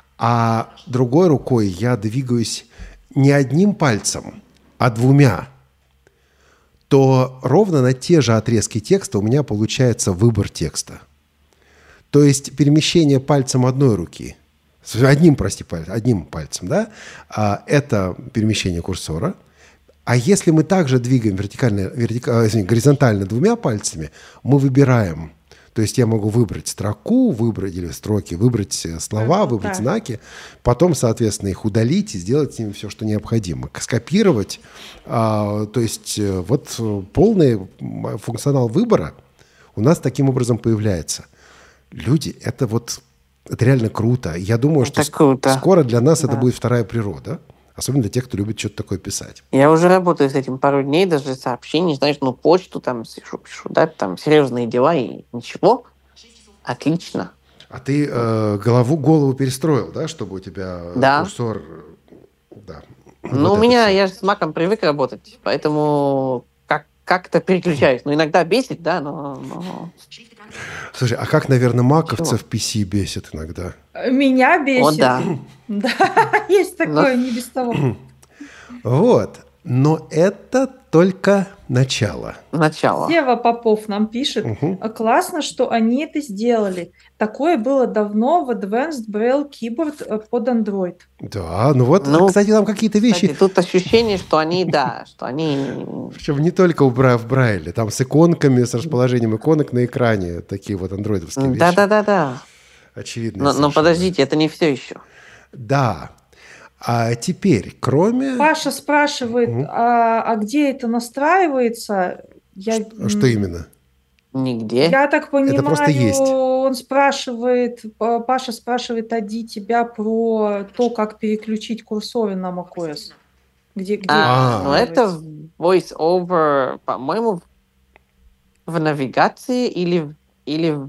а другой рукой я двигаюсь не одним пальцем, а двумя, то ровно на те же отрезки текста у меня получается выбор текста. То есть перемещение пальцем одной руки, с одним, прости, паль- одним пальцем, да, а, это перемещение курсора. А если мы также двигаем вертикально, вертика- а, извини, горизонтально двумя пальцами, мы выбираем. То есть я могу выбрать строку, выбрать или строки, выбрать э, слова, Мгм, выбрать да. знаки, потом, соответственно, их удалить и сделать с ними все, что необходимо. Скопировать, а, то есть э, вот э, полный м, функционал выбора у нас таким образом появляется. Люди, это вот это реально круто. Я думаю, Это что ск- круто. скоро для нас это Да. будет вторая природа. Особенно для тех, кто любит что-то такое писать. Я уже работаю с этим пару дней, даже сообщений, знаешь, ну, почту там пишу, пишу, да, там серьезные дела и ничего. Отлично. А ты э, голову голову перестроил, да, чтобы у тебя Да. курсор... э, Да. Ну, Вот у это меня, всё. я же с Маком привык работать, поэтому как- как-то переключаюсь. Ну, иногда бесит, да, но... но- Слушай, а как, наверное, маковцев пи си бесит иногда? Меня бесит. О, да. Да, есть такое, не без того. Вот. Но это только начало. Начало. Ева Попов нам пишет, Мгм. «А классно, что они это сделали. Такое было давно в Advanced Braille Keyboard э, под Android». Да, ну вот, Ну, кстати, там какие-то вещи... Кстати, тут ощущение, что они, да, что они... Причем не только в, Бра- в Брайле, там с иконками, с расположением иконок на экране, такие вот андроидовские вещи. Да-да-да-да. Очевидно. Но, но подождите, это не все еще. Да. А теперь, кроме... Паша спрашивает, Мгм. а, а где это настраивается? Я, Ш- Что м, именно? Нигде. Я так Это просто понимаю, есть. он спрашивает, Па- Паша спрашивает Ади тебя про то, как переключить курсоры на macOS. Где, где это А, ну это устанавливается? voice-over, по-моему, в навигации или, или в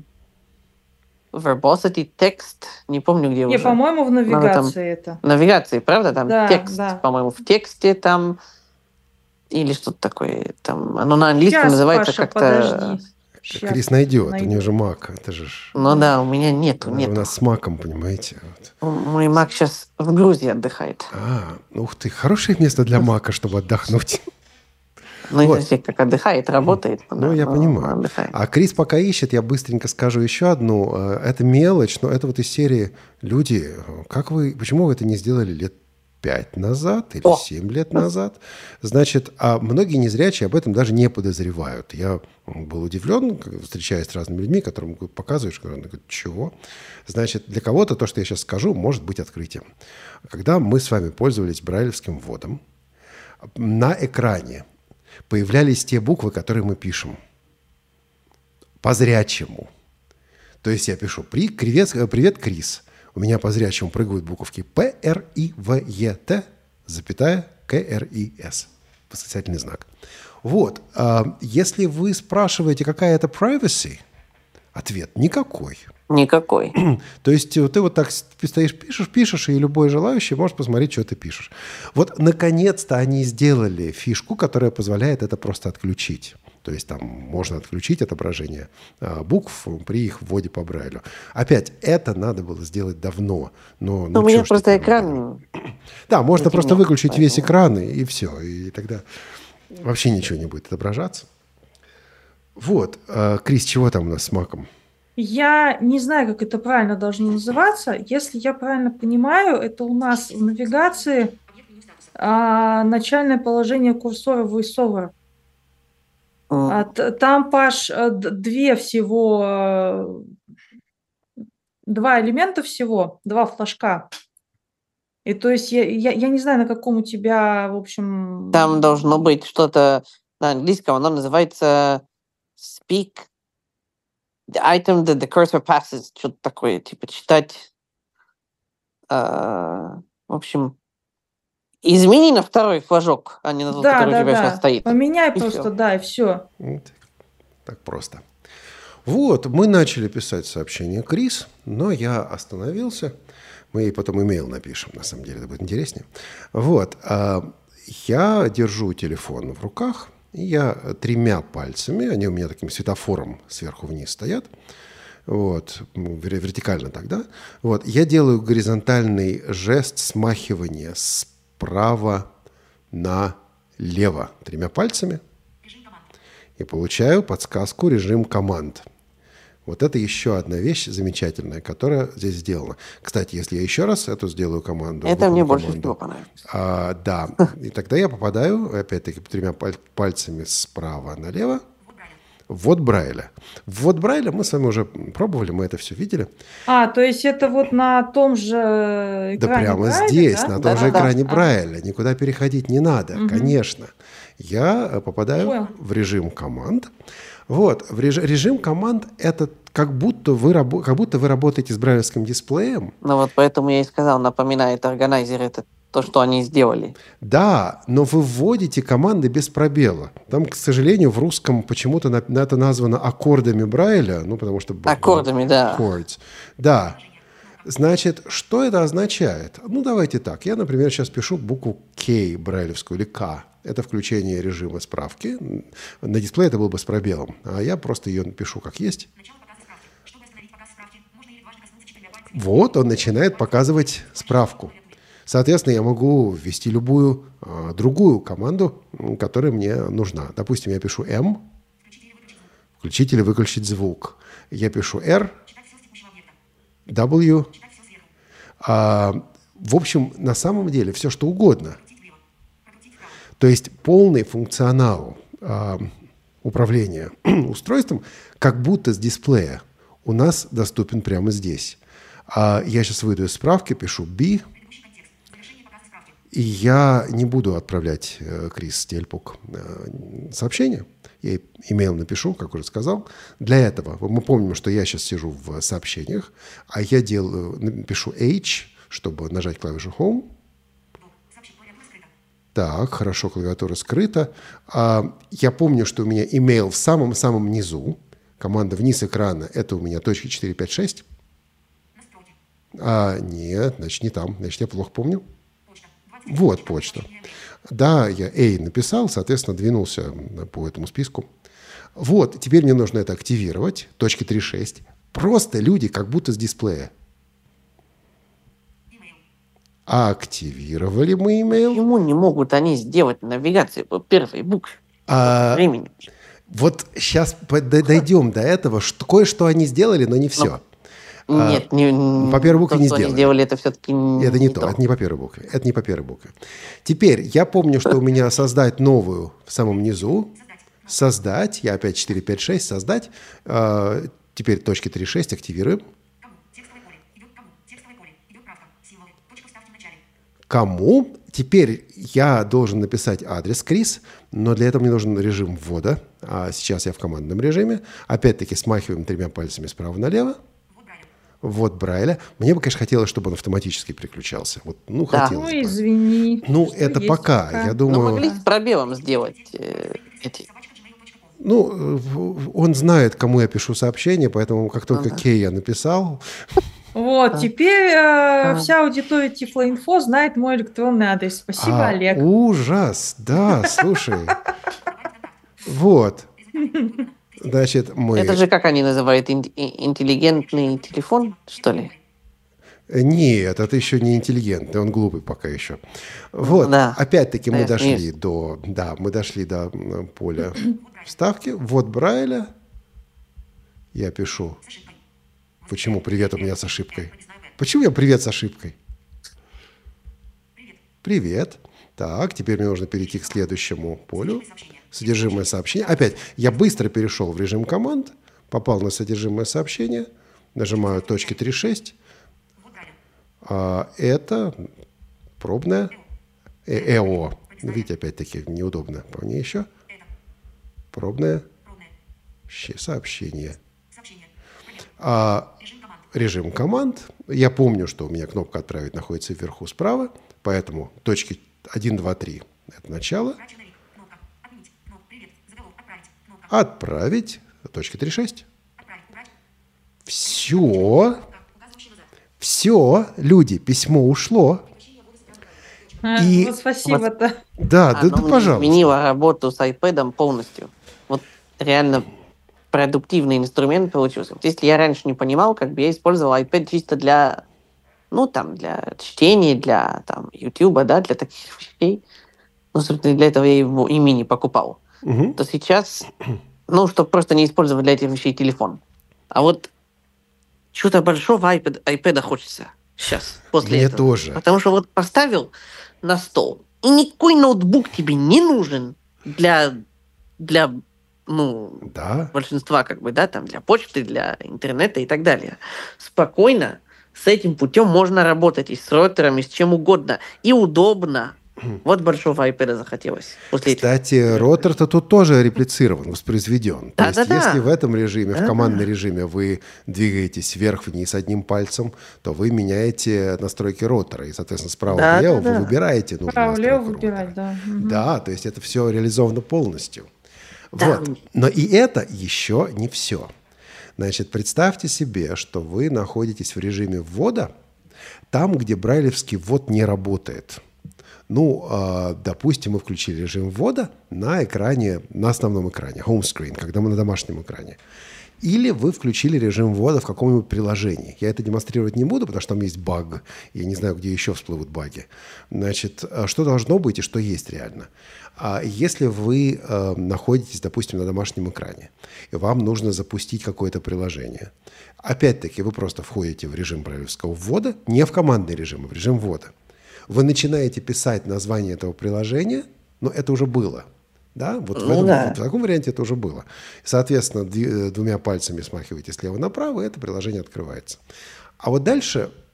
verbosity текст, не помню, где Не, уже. по-моему, в Но в этом навигации это. навигации, правда? Там Да, текст, да. по-моему, в тексте там или что-то такое. Там, оно на английском Сейчас, называется Паша, как-то... подожди. Крис Сейчас найдет, у найду. нее же Mac. Это же ж- Ну Да. да, у меня нету, у нету. нас с Маком, понимаете. Вот. Мой Мак сейчас в Грузии отдыхает. А, ух ты, хорошее место для Мака, чтобы отдохнуть. Ну, Вот. если как отдыхает, работает. Ну, да, я но понимаю. отдыхает. А Крис пока ищет, я быстренько скажу еще одну. Э, Это мелочь, но это вот из серии «Люди, как вы, почему вы это не сделали лет пять назад или О! семь лет назад?» Значит, а многие незрячие об этом даже не подозревают. Я был удивлен, как- встречаясь с разными людьми, которым показываешь, они говорят, чего? Значит, для кого-то то, что я сейчас скажу, может быть открытием. Когда мы с вами пользовались брайлевским вводом, на экране появлялись те буквы, которые мы пишем. По-зрячему. То есть я пишу «При- «Привет, э, привет, Крис». У меня по зрячему прыгают буковки П, Р, И, В, Е, Т, запятая, К, Р, И, С. Восклицательный знак. Вот. а, Если вы спрашиваете, какая это privacy, ответ – никакой. Никакой. То есть э, ты вот так стоишь, пишешь, пишешь, и любой желающий может посмотреть, что ты пишешь. Вот, наконец-то они сделали фишку, которая позволяет это просто отключить. То есть там можно отключить отображение а, букв при их вводе по Брайлю. Опять, это надо было сделать давно. Но, Ну, ну, у меня чё ж просто теперь экран... делать? Да, можно не просто темнел, выключить весь поэтому- экран, и, и все. И тогда вообще ничего не будет отображаться. Вот. а, Крис, чего там у нас с Маком? Я не знаю, как это правильно должно называться. Если я правильно понимаю, это у нас в навигации Объект меню статус. а, начальное положение курсора VoiceOver. М, А, т- там, Паш, э, д- две всего, э, два элемента всего, два флажка. И то есть я, я, я не знаю, на каком у тебя, в общем... Там должно быть что-то на английском, оно называется speak the item that the cursor passes, что-то такое, типа читать. а, В общем, измени на второй флажок, а не на тот, Да, который у да, тебя сейчас да. стоит. Поменяй И просто, всё. да, и все. Вот. Так просто. Вот, мы начали писать сообщение Крис, но я остановился. Мы ей потом имейл напишем, на самом деле, это будет интереснее. Вот, а, я держу телефон в руках, и я тремя пальцами, они у меня таким светофором сверху вниз стоят, вот, вер- вертикально тогда, вот, я делаю горизонтальный жест смахивания справа налево тремя пальцами, Режим команд. и получаю подсказку «Режим команд». Вот это еще одна вещь замечательная, которая здесь сделана. Кстати, если я еще раз эту сделаю команду... Это мне выполню больше команду, всего понравилось. а, да, и тогда я попадаю, опять-таки, тремя паль- пальцами справа налево Вот в Брайля. ввод Брайля. Ввод Брайля мы с вами уже пробовали, мы это все видели. А, то есть это вот на том же экране Да прямо Брайля, здесь, да? на том Да, же да, да. экране Ага. Брайля. Никуда переходить не надо, Мгм. конечно. Я э, попадаю Понял. в режим команд. Вот, в реж- режим команд – это как будто, вы рабо- как будто вы работаете с брайлевским дисплеем. Ну вот поэтому я и сказал, напоминает органайзер, это то, что они сделали. Да, но вы вводите команды без пробела. Там, к сожалению, в русском почему-то на- на это названо аккордами Брайля, ну, потому что... б- Аккордами, да. chords. Да. Значит, что это означает? Ну, давайте так. Я, например, сейчас пишу букву К брайлевскую или К. Это включение режима справки. На дисплее это было бы с пробелом. А я просто ее пишу как есть. Начало показа справки. Чтобы остановить показ справки, можно или дважды коснуться четырьмя пальцами. Вот он начинает показывать справку. Соответственно, я могу ввести любую а, другую команду, м, которая мне нужна. Допустим, я пишу М, Включить или выключить включить или выключить звук. звук. Я пишу R, Читать все с текущего объекта. W. Читать все сверху. а, в общем, на самом деле все, что угодно. Прокрутить влево. Прокрутить вправо. То есть полный функционал а, управления устройством, как будто с дисплея, у нас доступен прямо здесь. А я сейчас выйду из справки, пишу B, Предыдущий контекст. Завершение показа справки. И я не буду отправлять э, Крис Тельпук э, сообщение. Я ей имейл напишу, как уже сказал. Для этого мы помним, что я сейчас сижу в сообщениях, а я делаю, напишу H, чтобы нажать клавишу Home. Так, хорошо, клавиатура скрыта. А, я помню, что у меня имейл в самом-самом низу. Команда вниз экрана – это у меня точка четыре пять шесть. А, нет, значит, не там. Значит, я плохо помню. Вот почта. Да, я A написал, соответственно, двинулся по этому списку. Вот, теперь мне нужно это активировать. Точка три шесть. Просто люди как будто с дисплея. Активировали мы имейл. Почему не могут они сделать навигацию по первой букве? А, Времени. Вот сейчас дойдем до этого. Что, кое-что они сделали, но не все. Но, нет, не, по первой букве то, не что сделали. Они сделали, это все-таки не, это не, не то, то. Это не по первой букве. Это не по первой букве. Теперь я помню, что у меня создать новую в самом низу. Создать. Я опять четыре пять шесть. Создать. А, теперь точка три шесть активируем. Кому? Теперь я должен написать адрес Крис, но для этого мне нужен режим ввода. А сейчас я в командном режиме. Опять-таки смахиваем тремя пальцами справа налево. Вот Брайля. Мне бы, конечно, хотелось, чтобы он автоматически переключался. Вот, ну, Да. хотелось Ну, бы. извини. Ну, что это есть пока. пока. Я Но думаю... могли с пробелом сделать э, эти. Ну, он знает, кому я пишу сообщение, поэтому как только Ага. Кей я написал... Вот, А. теперь э, А. вся аудитория Тифлоинфо знает мой электронный адрес. Спасибо, А, Олег. ужас! Да, слушай. Вот. Значит, мы... Это же как они называют ин- и- интеллигентный телефон, что ли? Нет, это еще не интеллигентный, он глупый пока еще. Вот, Да. опять-таки мы Да, я дошли смеюсь. до, да, мы дошли до м, поля вставки. Вот Брайля. Я пишу. Почему привет у меня с ошибкой? Почему я привет с ошибкой? Привет. Так, теперь мне нужно перейти к следующему полю. Содержимое сообщения. Опять, я быстро перешел в режим команд, попал на содержимое сообщения, нажимаю точки три шесть. А это пробное э, ЭО. Видите, опять-таки неудобно. По мне еще. Пробное щ- сообщение. А, режим команд. Я помню, что у меня кнопка «Отправить» находится вверху справа, поэтому точки один, два, три – это начало. Отправить. Точка три шесть. Все. Все, люди, письмо ушло. А, и- вот спасибо-то. Да, да, да, Оно пожалуйста. изменило работу с iPad полностью. Вот реально продуктивный инструмент получился. Вот если я раньше не понимал, как бы я использовал iPad чисто для, ну, там, для чтения, для, там, YouTube, да, для таких вещей. Ну, собственно, для этого я его и мини покупал. Мгм. То сейчас, ну, чтобы просто не использовать для этих вещей телефон. А вот что-то большого iPad, iPad хочется сейчас, после Мне этого. тоже. Потому что вот поставил на стол, и никакой ноутбук тебе не нужен для, для ну, Да. большинства, как бы, да, там, для почты, для интернета и так далее. Спокойно с этим путем можно работать и с роутером, и с чем угодно. И удобно. Вот большого iPad захотелось. После этих. Кстати, ротор-то тут тоже реплицирован, воспроизведен. То есть, Да-да-да. если в этом режиме, в Да-да. командном режиме вы двигаетесь вверх-вниз одним пальцем, то вы меняете настройки ротора. И, соответственно, справа Да-да-да. влево вы выбираете нужную Право-лево настройку выбирать, ротора. да. Мгм. Да, то есть это все реализовано полностью. Да. Вот. Но и это еще не все. Значит, представьте себе, что вы находитесь в режиме ввода, там, где брайлевский ввод не работает. Ну, э, допустим, мы включили режим ввода на экране, на основном экране, home screen, когда мы на домашнем экране. Или вы включили режим ввода в каком-нибудь приложении. Я это демонстрировать не буду, потому что там есть баг. Я не знаю, где еще всплывут баги. Значит, э, что должно быть и что есть реально. А если вы э, находитесь, допустим, на домашнем экране, и вам нужно запустить какое-то приложение, опять-таки вы просто входите в режим брайлевского ввода, не в командный режим, а в режим ввода. Вы начинаете писать название этого приложения, но это уже было. Да? Вот в, Ну этом- да. в таком варианте это уже было. Соответственно, дви- двумя пальцами смахиваете слева направо, и это приложение открывается. А вот дальше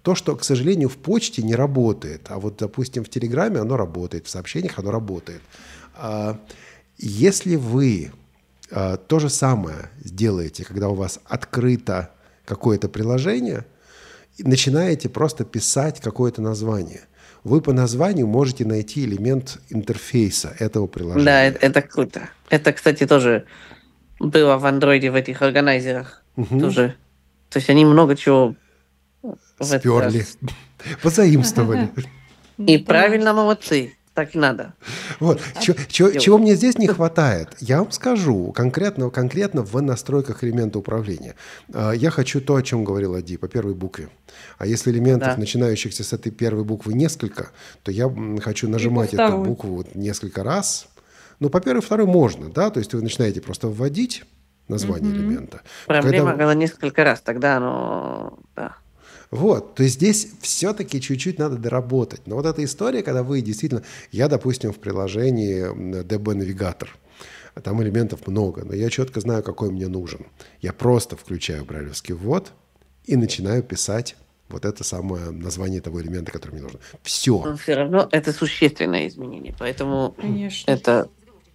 То, что, к сожалению, в почте не работает, а вот, допустим, в Телеграме оно работает, в сообщениях оно работает. А, если вы а, то же самое сделаете, когда у вас открыто какое-то приложение, и начинаете просто писать какое-то название, вы по названию можете найти элемент интерфейса этого приложения. Да, это, это круто. Это, кстати, тоже было в андроиде в этих органайзерах. Угу. Тоже. То есть они много чего сперли, позаимствовали. И правильно, молодцы. Так и надо. Вот. Чего, чего, чего мне здесь не хватает, я вам скажу конкретно, конкретно в настройках элемента управления. Я хочу то, о чем говорил Ади, по первой букве. А если элементов, да. начинающихся с этой первой буквы, несколько, то я хочу нажимать эту букву вот несколько раз. Ну, по первой и второй можно, да, то есть вы начинаете просто вводить название mm-hmm. элемента. Проблема, когда... когда несколько раз, тогда оно... Да. Вот, то есть здесь все-таки чуть-чуть надо доработать. Но вот эта история, когда вы действительно... Я, допустим, в приложении ди би-навигатор. Там элементов много, но я четко знаю, какой мне нужен. Я просто включаю брайлевский ввод и начинаю писать вот это самое название того элемента, который мне нужен. Все. Но все равно это существенное изменение, поэтому Конечно. это...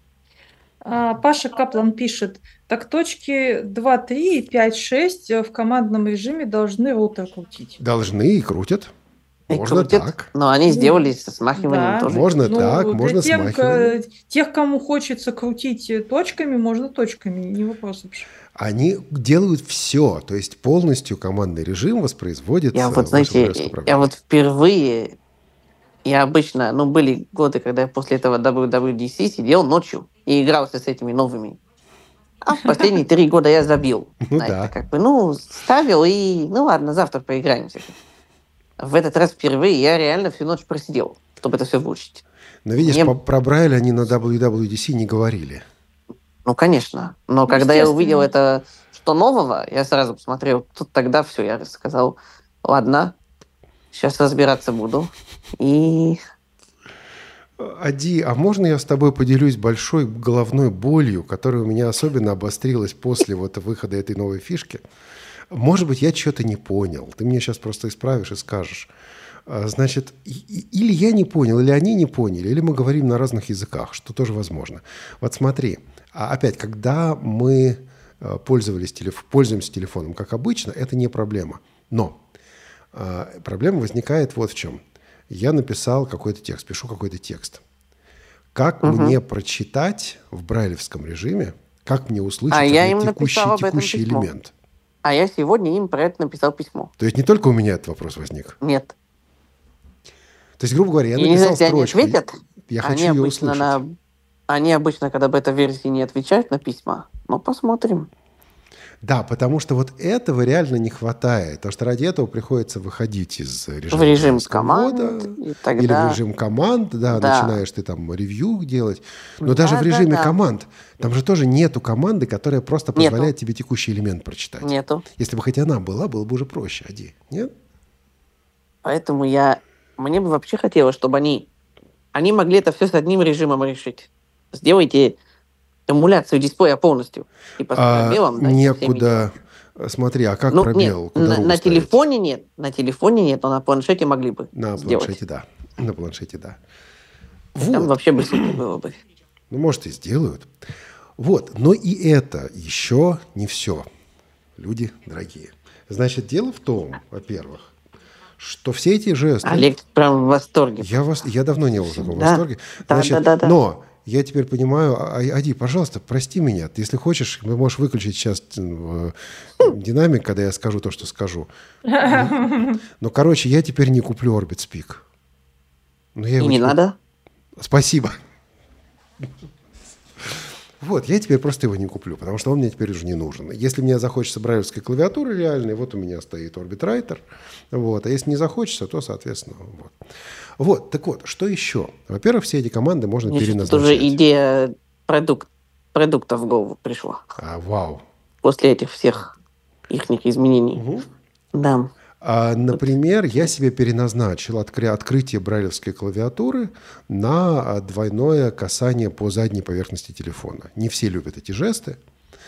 А, Паша Каплан пишет, так точки два, три и пять, шесть в командном режиме должны роутер крутить. Должны и крутят. И можно крутят, так. Но они сделали со смахиванием да. тоже. Можно ну, так, можно тех, смахиваением. Тех, кому хочется крутить точками, можно точками, не вопрос вообще. Они делают все, то есть полностью командный режим воспроизводит. Я вот, знаете, я вот впервые, я обычно, ну, были годы, когда я после этого дабл ю дабл ю ди си сидел ночью и игрался с этими новыми. А в последние три года я забил. Ну на да. это, как бы, ну, ставил и, ну ладно, завтра поиграемся. В этот раз впервые я реально всю ночь просидел, чтобы это все выучить. Но видишь, Мне... по- про Брайль они на дабл ю дабл ю ди си не говорили. Ну, конечно. Но когда я увидел это, что нового, я сразу посмотрел, тут тогда все, я сказал, ладно, сейчас разбираться буду. И... Ади, а можно я с тобой поделюсь большой головной болью, которая у меня особенно обострилась после вот выхода этой новой фишки? Может быть, я что-то не понял. Ты мне сейчас просто исправишь и скажешь. Значит, или я не понял, или они не поняли, или мы говорим на разных языках, что тоже возможно. Вот смотри, а опять, когда мы пользовались телеф... пользуемся телефоном, как обычно, это не проблема. Но проблема возникает вот в чем. Я написал какой-то текст, пишу какой-то текст. Как угу. мне прочитать в брайлевском режиме, как мне услышать а я текущий, текущий письмо. элемент? А я сегодня им про это написал письмо. То есть не только у меня этот вопрос возник? Нет. То есть, грубо говоря, я и написал не знаю, строчку, они ответят. я они хочу ее обычно услышать. На... Они обычно, когда бета-версии не отвечают на письма, ну, посмотрим. Да, потому что вот этого реально не хватает. Потому что ради этого приходится выходить из режима. В режим команд. И тогда... Или в режим команд, да, да. начинаешь ты там ревью делать. Но да, даже в режиме да, да. команд, там же тоже нету команды, которая просто Нету. позволяет тебе текущий элемент прочитать. Нету. Если бы хоть она была, было бы уже проще, Ади. Нет? Поэтому я... Мне бы вообще хотелось, чтобы они... Они могли это все с одним режимом решить. Сделайте эмуляцию дисплея полностью. Типа с А, пробелом. Да, некуда... Смотри, а как ну, пробел? Нет, Куда на, руку на ставить? телефоне нет. На телефоне нет, но на планшете могли бы На сделать. планшете, да. На планшете, да. Там Вот. вообще бы супер было бы. Ну, может, и сделают. Вот. Но и это еще не все. Люди дорогие. Значит, дело в том, во-первых, что все эти жесты... Олег прям в восторге. Я, вас, я давно не был в таком Да. восторге. Да, Значит, да, да, да. Но я теперь понимаю... А- Ади, пожалуйста, прости меня. Если хочешь, ты можешь выключить сейчас э, динамик, когда я скажу то, что скажу. Ну, ну, короче, я теперь не куплю Orbit Speak. Но я И его не теперь- надо. Спасибо. Вот, я теперь просто его не куплю, потому что он мне теперь уже не нужен. Если мне захочется брайлевской клавиатуры реальной, вот у меня стоит Orbit Writer. Вот, а если не захочется, то, соответственно, вот. Вот, так вот, что еще? Во-первых, все эти команды можно Мне переназначать. тут уже идея продукт, продукта в голову пришла. А, вау. После этих всех ихних изменений. Угу. Да. А, например, я себе переназначил откры- открытие брайлевской клавиатуры на двойное касание по задней поверхности телефона. Не все любят эти жесты.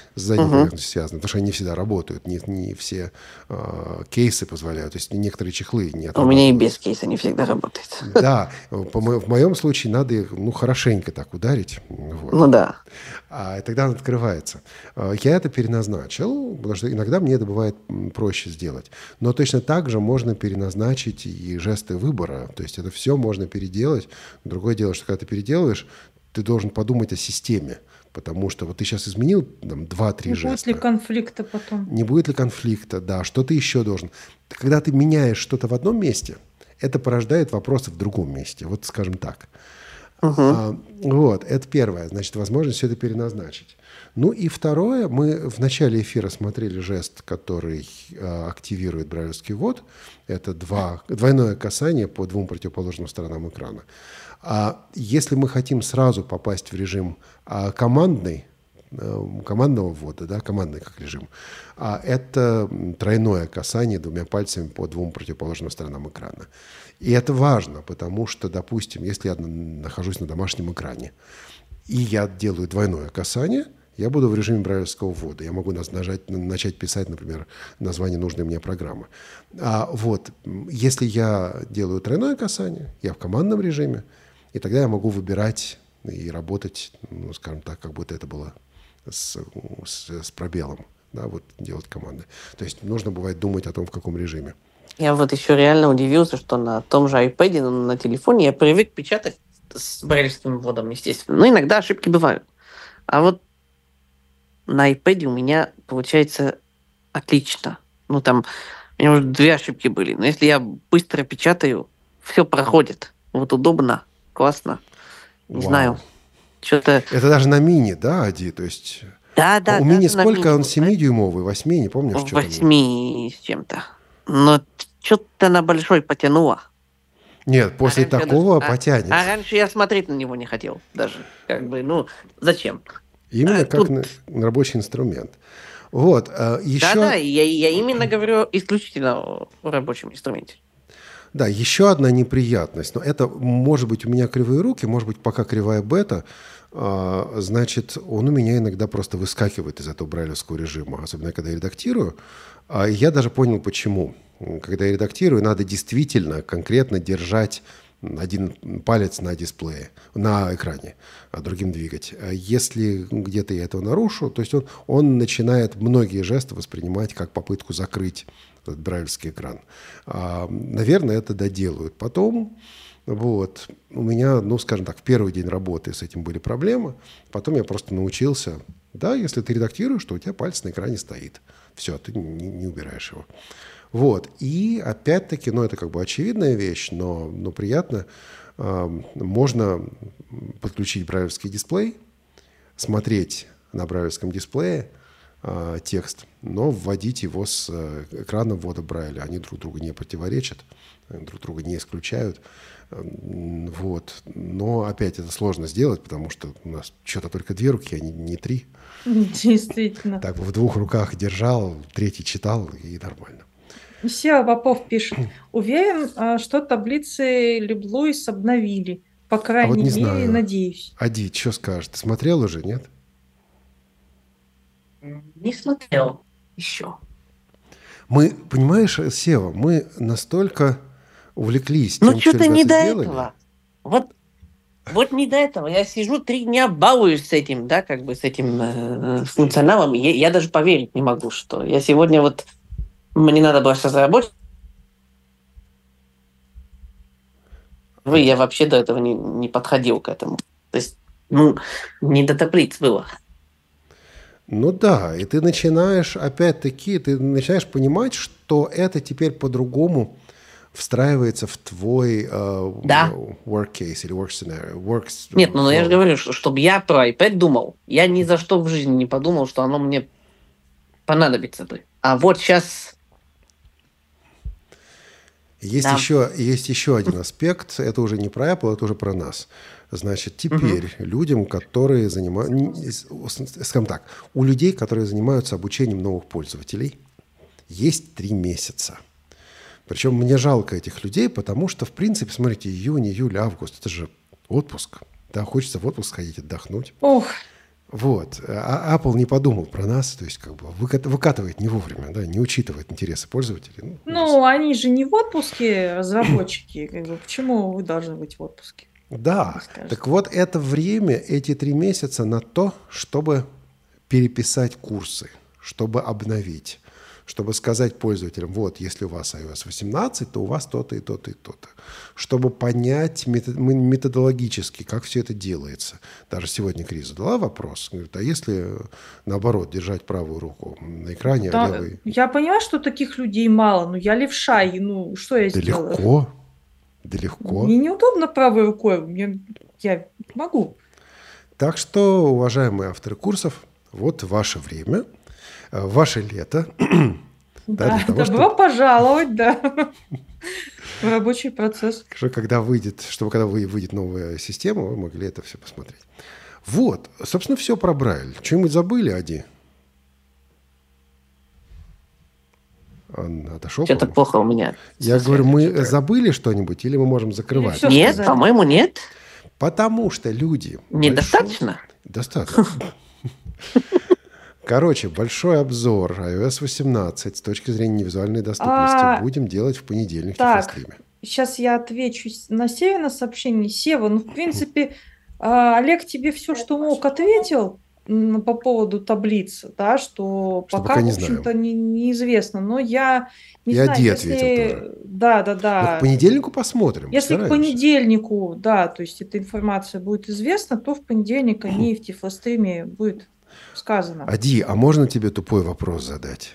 с задней Мгм. поверхностью связаны, потому что они не всегда работают, не, не все э, кейсы позволяют, то есть некоторые чехлы не У меня и отрабатывают. без кейса не всегда работает. Да, по мо- в моем случае надо их ну, хорошенько так ударить, вот, Ну да. а и тогда он открывается. А, Я это переназначил, потому что иногда мне это бывает м, проще сделать. Но точно так же можно переназначить и жесты выбора. То есть это все можно переделать. Другое дело, что когда ты переделываешь, ты должен подумать о системе. Потому что вот ты сейчас изменил там, два-три Не будет жеста. ли конфликта потом? Не будет ли конфликта, да, что ты еще должен. Когда ты меняешь что-то в одном месте, это порождает вопросы в другом месте. Вот скажем так. Мгм. А, вот, это первое, значит, возможность все это переназначить. Ну и второе, мы в начале эфира смотрели жест, который а, активирует брайлевский ввод. Это два, двойное касание по двум противоположным сторонам экрана. А если мы хотим сразу попасть в режим а, командный, э, командного ввода, да, командный как режим, а это м, тройное касание двумя пальцами по двум противоположным сторонам экрана. И это важно, потому что, допустим, если я н- нахожусь на домашнем экране, и я делаю двойное касание, я буду в режиме брайлевского ввода. Я могу нас- нажать, н- начать писать, например, название нужной мне программы. А вот, м, если я делаю тройное касание, я в командном режиме, и тогда я могу выбирать и работать, ну, скажем так, как будто это было с, с- с пробелом, да, вот делать команды. То есть нужно бывает думать о том, в каком режиме. Я вот еще реально удивился, что на том же iPad, ну, на телефоне я привык печатать с брайлевским вводом, естественно. Но иногда ошибки бывают. А вот на iPad у меня получается отлично. Ну, там, у меня уже две ошибки были. Но если я быстро печатаю, все проходит. Вот удобно, классно. Не Вау. знаю. Что-то... Это даже на мини, да, Ади? То есть Да, да, у мини даже на сколько? Он минимум, знаешь, семидюймовый, восьми, не помнишь, что там? восьми с чем-то. Но что-то на большой потянуло. Нет, после А раньше я такого даже- а- потянет. А, раньше я смотреть на него не хотел даже. Как бы, ну, зачем? Именно а как тут- на, на рабочий инструмент. Вот, а, еще, Да-да, я, я именно говорю исключительно о рабочем инструменте. да, еще одна неприятность, но это может быть у меня кривые руки, может быть пока кривая бета, а, значит, он у меня иногда просто выскакивает из этого брайлевского режима, особенно когда я редактирую. А я даже понял, почему. Когда я редактирую, надо действительно конкретно держать один палец на дисплее, на экране, а другим двигать. А если где-то я этого нарушу, то есть он, он начинает многие жесты воспринимать как попытку закрыть этот брайлевский экран. А, наверное, это доделают. Потом, вот, у меня, ну, скажем так, в первый день работы с этим были проблемы. Потом я просто научился, да, если ты редактируешь, то у тебя палец на экране стоит. Все, ты не, не убираешь его. Вот. И опять-таки, ну, это как бы очевидная вещь, но, но приятно. Э, можно подключить брайлевский дисплей, смотреть на брайлевском дисплее э, текст, но вводить его с э, экрана ввода Брайля. Они друг друга не противоречат, друг друга не исключают. Э, вот. Но опять это сложно сделать, потому что у нас что-то только две руки, а не, не три. Действительно. Так в двух руках держал, третий читал, и нормально. Сева Попов пишет. Уверен, а, что таблицы Леблуис обновили. По А вот крайней не мере, знаю. надеюсь. Ади, что скажешь? Ты смотрел уже, нет? Не смотрел еще. Мы, понимаешь, Сева, мы настолько увлеклись Ну, тем, что что-то не ребята до сделали. этого. Вот, вот не до этого. Я сижу три дня, балуюсь с этим, да, как бы с этим э, функционалом. Я, я даже поверить не могу, что я сегодня вот... Мне надо было сейчас заработать. Вы, я вообще до этого не, не подходил к этому. То есть, ну, не до таблиц было. Ну да, и ты начинаешь, опять-таки, ты начинаешь понимать, что это теперь по-другому встраивается в твой э, Да. work case или work scenario. Work Нет, ну, ну я же flow. говорю, что чтобы я про iPad думал, я ни за что в жизни не подумал, что оно мне понадобится бы. А вот сейчас... Есть, Да. еще, есть еще один аспект, это уже не про Apple, это уже про нас. Значит, теперь людям, которые занимаются, скажем так, у людей, которые занимаются обучением новых пользователей, есть три месяца. Причем мне жалко этих людей, потому что, в принципе, смотрите, июнь, июль, август, это же отпуск. Да, хочется в отпуск ходить, отдохнуть. Ох, Вот. А Apple не подумал про нас, то есть как бы выкат- выкатывает не вовремя, да, не учитывает интересы пользователей. Ну, Ну, они же не в отпуске, разработчики. Как бы, почему вы должны быть в отпуске? да, Вы скажете. так вот это время, эти три месяца на то, чтобы переписать курсы, чтобы обновить, чтобы сказать пользователям, вот, если у вас ай о эс восемнадцать, то у вас то-то и то-то и то-то. Чтобы понять метод- м- методологически, как все это делается. Даже сегодня Крис задала вопрос, говорит, а если, наоборот, держать правую руку на экране, а Да, левой... я понимаю, что таких людей мало, но я левша, и ну, что я Да сделаю? легко, да легко. Мне неудобно правой рукой, мне, я могу. Так что, уважаемые авторы курсов, вот ваше время, э, ваше лето. Да, Да, для того, добро чтобы, пожаловать, да, в рабочий процесс. когда выйдет, чтобы когда вы- выйдет новая система, вы могли это все посмотреть. Вот, собственно, все про Брайль. Что-нибудь забыли, Ади? Он отошел, Что-то по-моему. плохо у меня. Я со говорю, связью, мы что-то. забыли что-нибудь или мы можем закрывать? всё Нет, сказали. по-моему, нет. Потому что люди... Недостаточно? большой- Достаточно. Короче, большой обзор ай о эс восемнадцать с точки зрения визуальной доступности А, будем делать в понедельник в Так, Тифлостриме. сейчас я отвечу с- на Севина сообщение. Сева, ну, в принципе, а, Олег тебе все, что мог, ответил м, по поводу таблиц, да, что Что пока, пока в не общем-то, знаем. не- неизвестно. Но я не И знаю, Ади ответил если... тоже. Да, да, Ну, к да. понедельнику посмотрим, Если к постараемся. понедельнику, да, то есть эта информация будет известна, то в понедельник о ней в Тифлостриме будет сказано. Ади, а можно тебе тупой вопрос задать?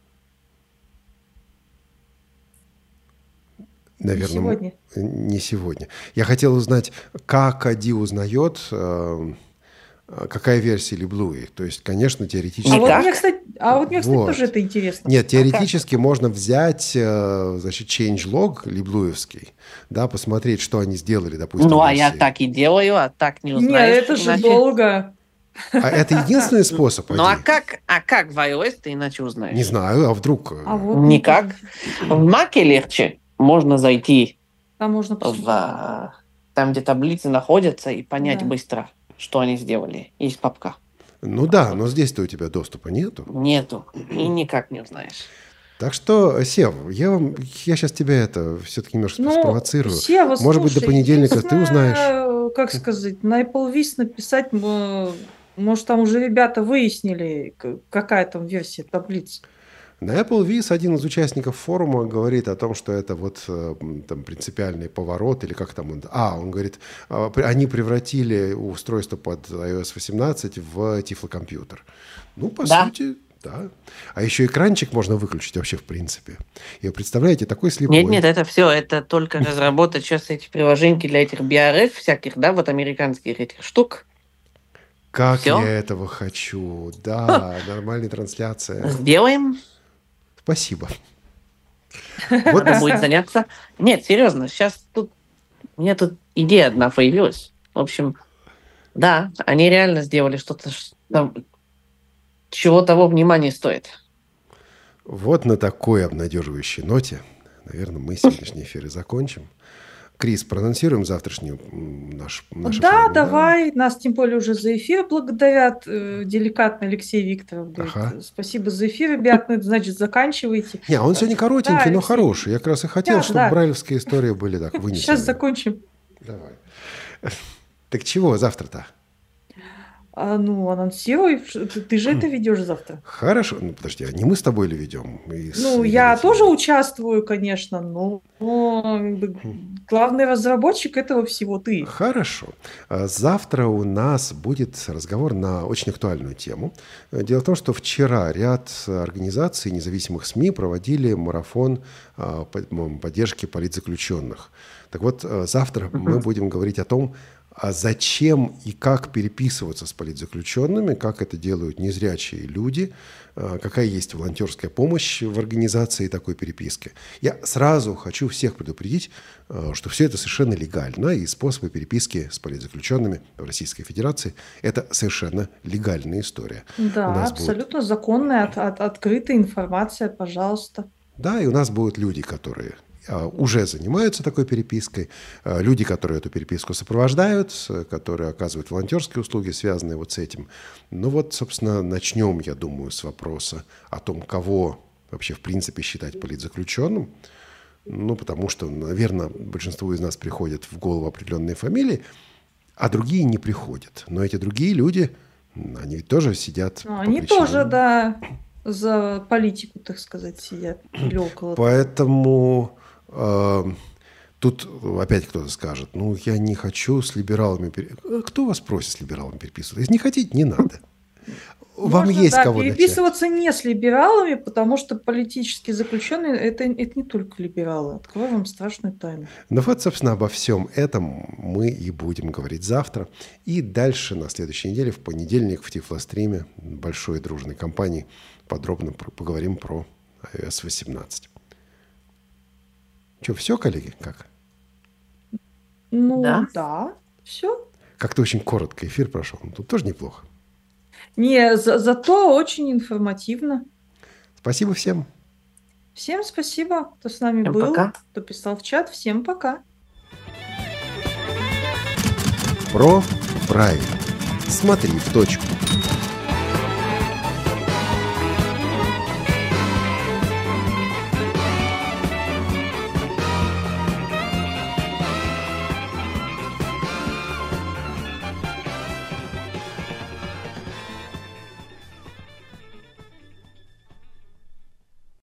Не Наверное, м- сегодня. не сегодня. Я хотел узнать, как Ади узнает, э, э, какая версия Либлуи. То есть, конечно, теоретически... А вот Никак. мне, кстати, а вот мне, кстати, Вот. тоже это интересно. Нет, теоретически можно взять, э, значит, changelog либлуевский, да, посмотреть, что они сделали, допустим, Ну, в а я версии. так и делаю, а так не Нет, узнаешь. это же иначе. долго. А это единственный способ, Ну, а Ади? как, а как в iOS ты иначе узнаешь? Не знаю, а вдруг... э, А вот Никак. В Маке легче. Можно зайти там можно в, посмотреть. а, там, где таблицы находятся, и понять Да. быстро, что они сделали. Есть папка. Ну да, но здесь-то у тебя доступа нету. Нету. И никак не узнаешь. Так что, Сев, я, вам, я сейчас тебя это все-таки немножко Ну, спровоцирую. Сева, Может быть, до слушай, понедельника ты единственное, узнаешь. Как сказать, на Apple Viz написать, м, может, там уже ребята выяснили, к- какая там версия таблиц. На Apple Viz один из участников форума говорит о том, что это вот э, м, там принципиальный поворот, или как там он... А, он говорит, а, при- они превратили устройство под ай о эс восемнадцать в тифлокомпьютер. Ну, по Да. сути, да. А еще экранчик можно выключить вообще в принципе. И вы представляете, такой слепой. Нет, нет, это все, это только разработать сейчас эти приложеньки для этих би ар эф всяких, да, вот американских этих штук. Как Всё? я этого хочу. Да, нормальная трансляция. Сделаем. Спасибо. Вот Надо будет заняться. Нет, серьезно, сейчас тут... У меня тут идея одна появилась. В общем, да, они реально сделали что-то, что- чего того внимания стоит. Вот на такой обнадеживающей ноте, наверное, мы сегодняшний эфир и закончим. Крис, проанонсируем завтрашний м, наш, наш Да, эфир, давай. Нас тем более уже за эфир благодарят. э, Деликатно Алексей Викторов говорит. Ага. Спасибо за эфир, ребят. Ну, это значит, заканчивайте. Не, он сегодня коротенький, Да, но Алексей. хороший. Я как раз и хотел, Да, чтобы да. брайлевские истории были так вынесены. Сейчас закончим. Давай. Так чего завтра-то? А, ну, анонсируй. Ш- Ты, ты же это ведешь завтра. Хорошо. Ну, подожди, а не мы с тобой ли ведем? И с Ну, я Еленой тоже Семеновной? участвую, конечно, но, но, как бы, главный разработчик этого всего ты. Хорошо. А Завтра у нас будет разговор на очень актуальную тему. Дело в том, что вчера ряд организаций независимых СМИ проводили марафон а, по- м, поддержки политзаключенных. Так вот, а, завтра мы будем говорить о том, а зачем и как переписываться с политзаключенными, как это делают незрячие люди, а, какая есть волонтерская помощь в организации такой переписки. Я сразу хочу всех предупредить, а, что все это совершенно легально, и способы переписки с политзаключенными в Российской Федерации – это совершенно легальная история. У Да, нас будут- абсолютно законная, от- от- открытая информация, пожалуйста. Да, и у нас будут люди, которые а, уже занимаются такой перепиской. А, люди, которые эту переписку сопровождают, с- которые оказывают волонтерские услуги, связанные вот с этим. Ну вот, собственно, начнем, я думаю, с вопроса о том, кого вообще в принципе считать политзаключенным. Ну, потому что, наверное, большинству из нас приходят в голову определенные фамилии, а другие не приходят. Но эти другие люди, м, они ведь тоже сидят Ну, по они причинам. тоже, да, за политику, так сказать, сидят. Или около. Поэтому э, тут опять кто-то скажет, ну, я не хочу с либералами... пере- А кто вас просит с либералами переписываться? Если не хотите, не надо. Вам Можно, есть да, кого начать. переписываться не с либералами, потому что политические заключенные это, это не только либералы. Открою вам страшную тайну. Ну вот, собственно, обо всем этом мы и будем говорить завтра. И дальше, на следующей неделе, в понедельник, в Тифлостриме большой дружной компании подробно про- поговорим про ай о эс восемнадцать. Что, все, коллеги? Как? Ну, Да. да, все. Как-то очень коротко эфир прошел. Ну, тут тоже неплохо. Не, за- зато очень информативно. Спасибо всем. Всем спасибо, кто с нами Всем был, пока. кто писал в чат. Всем пока. Про правильно. Смотри в точку.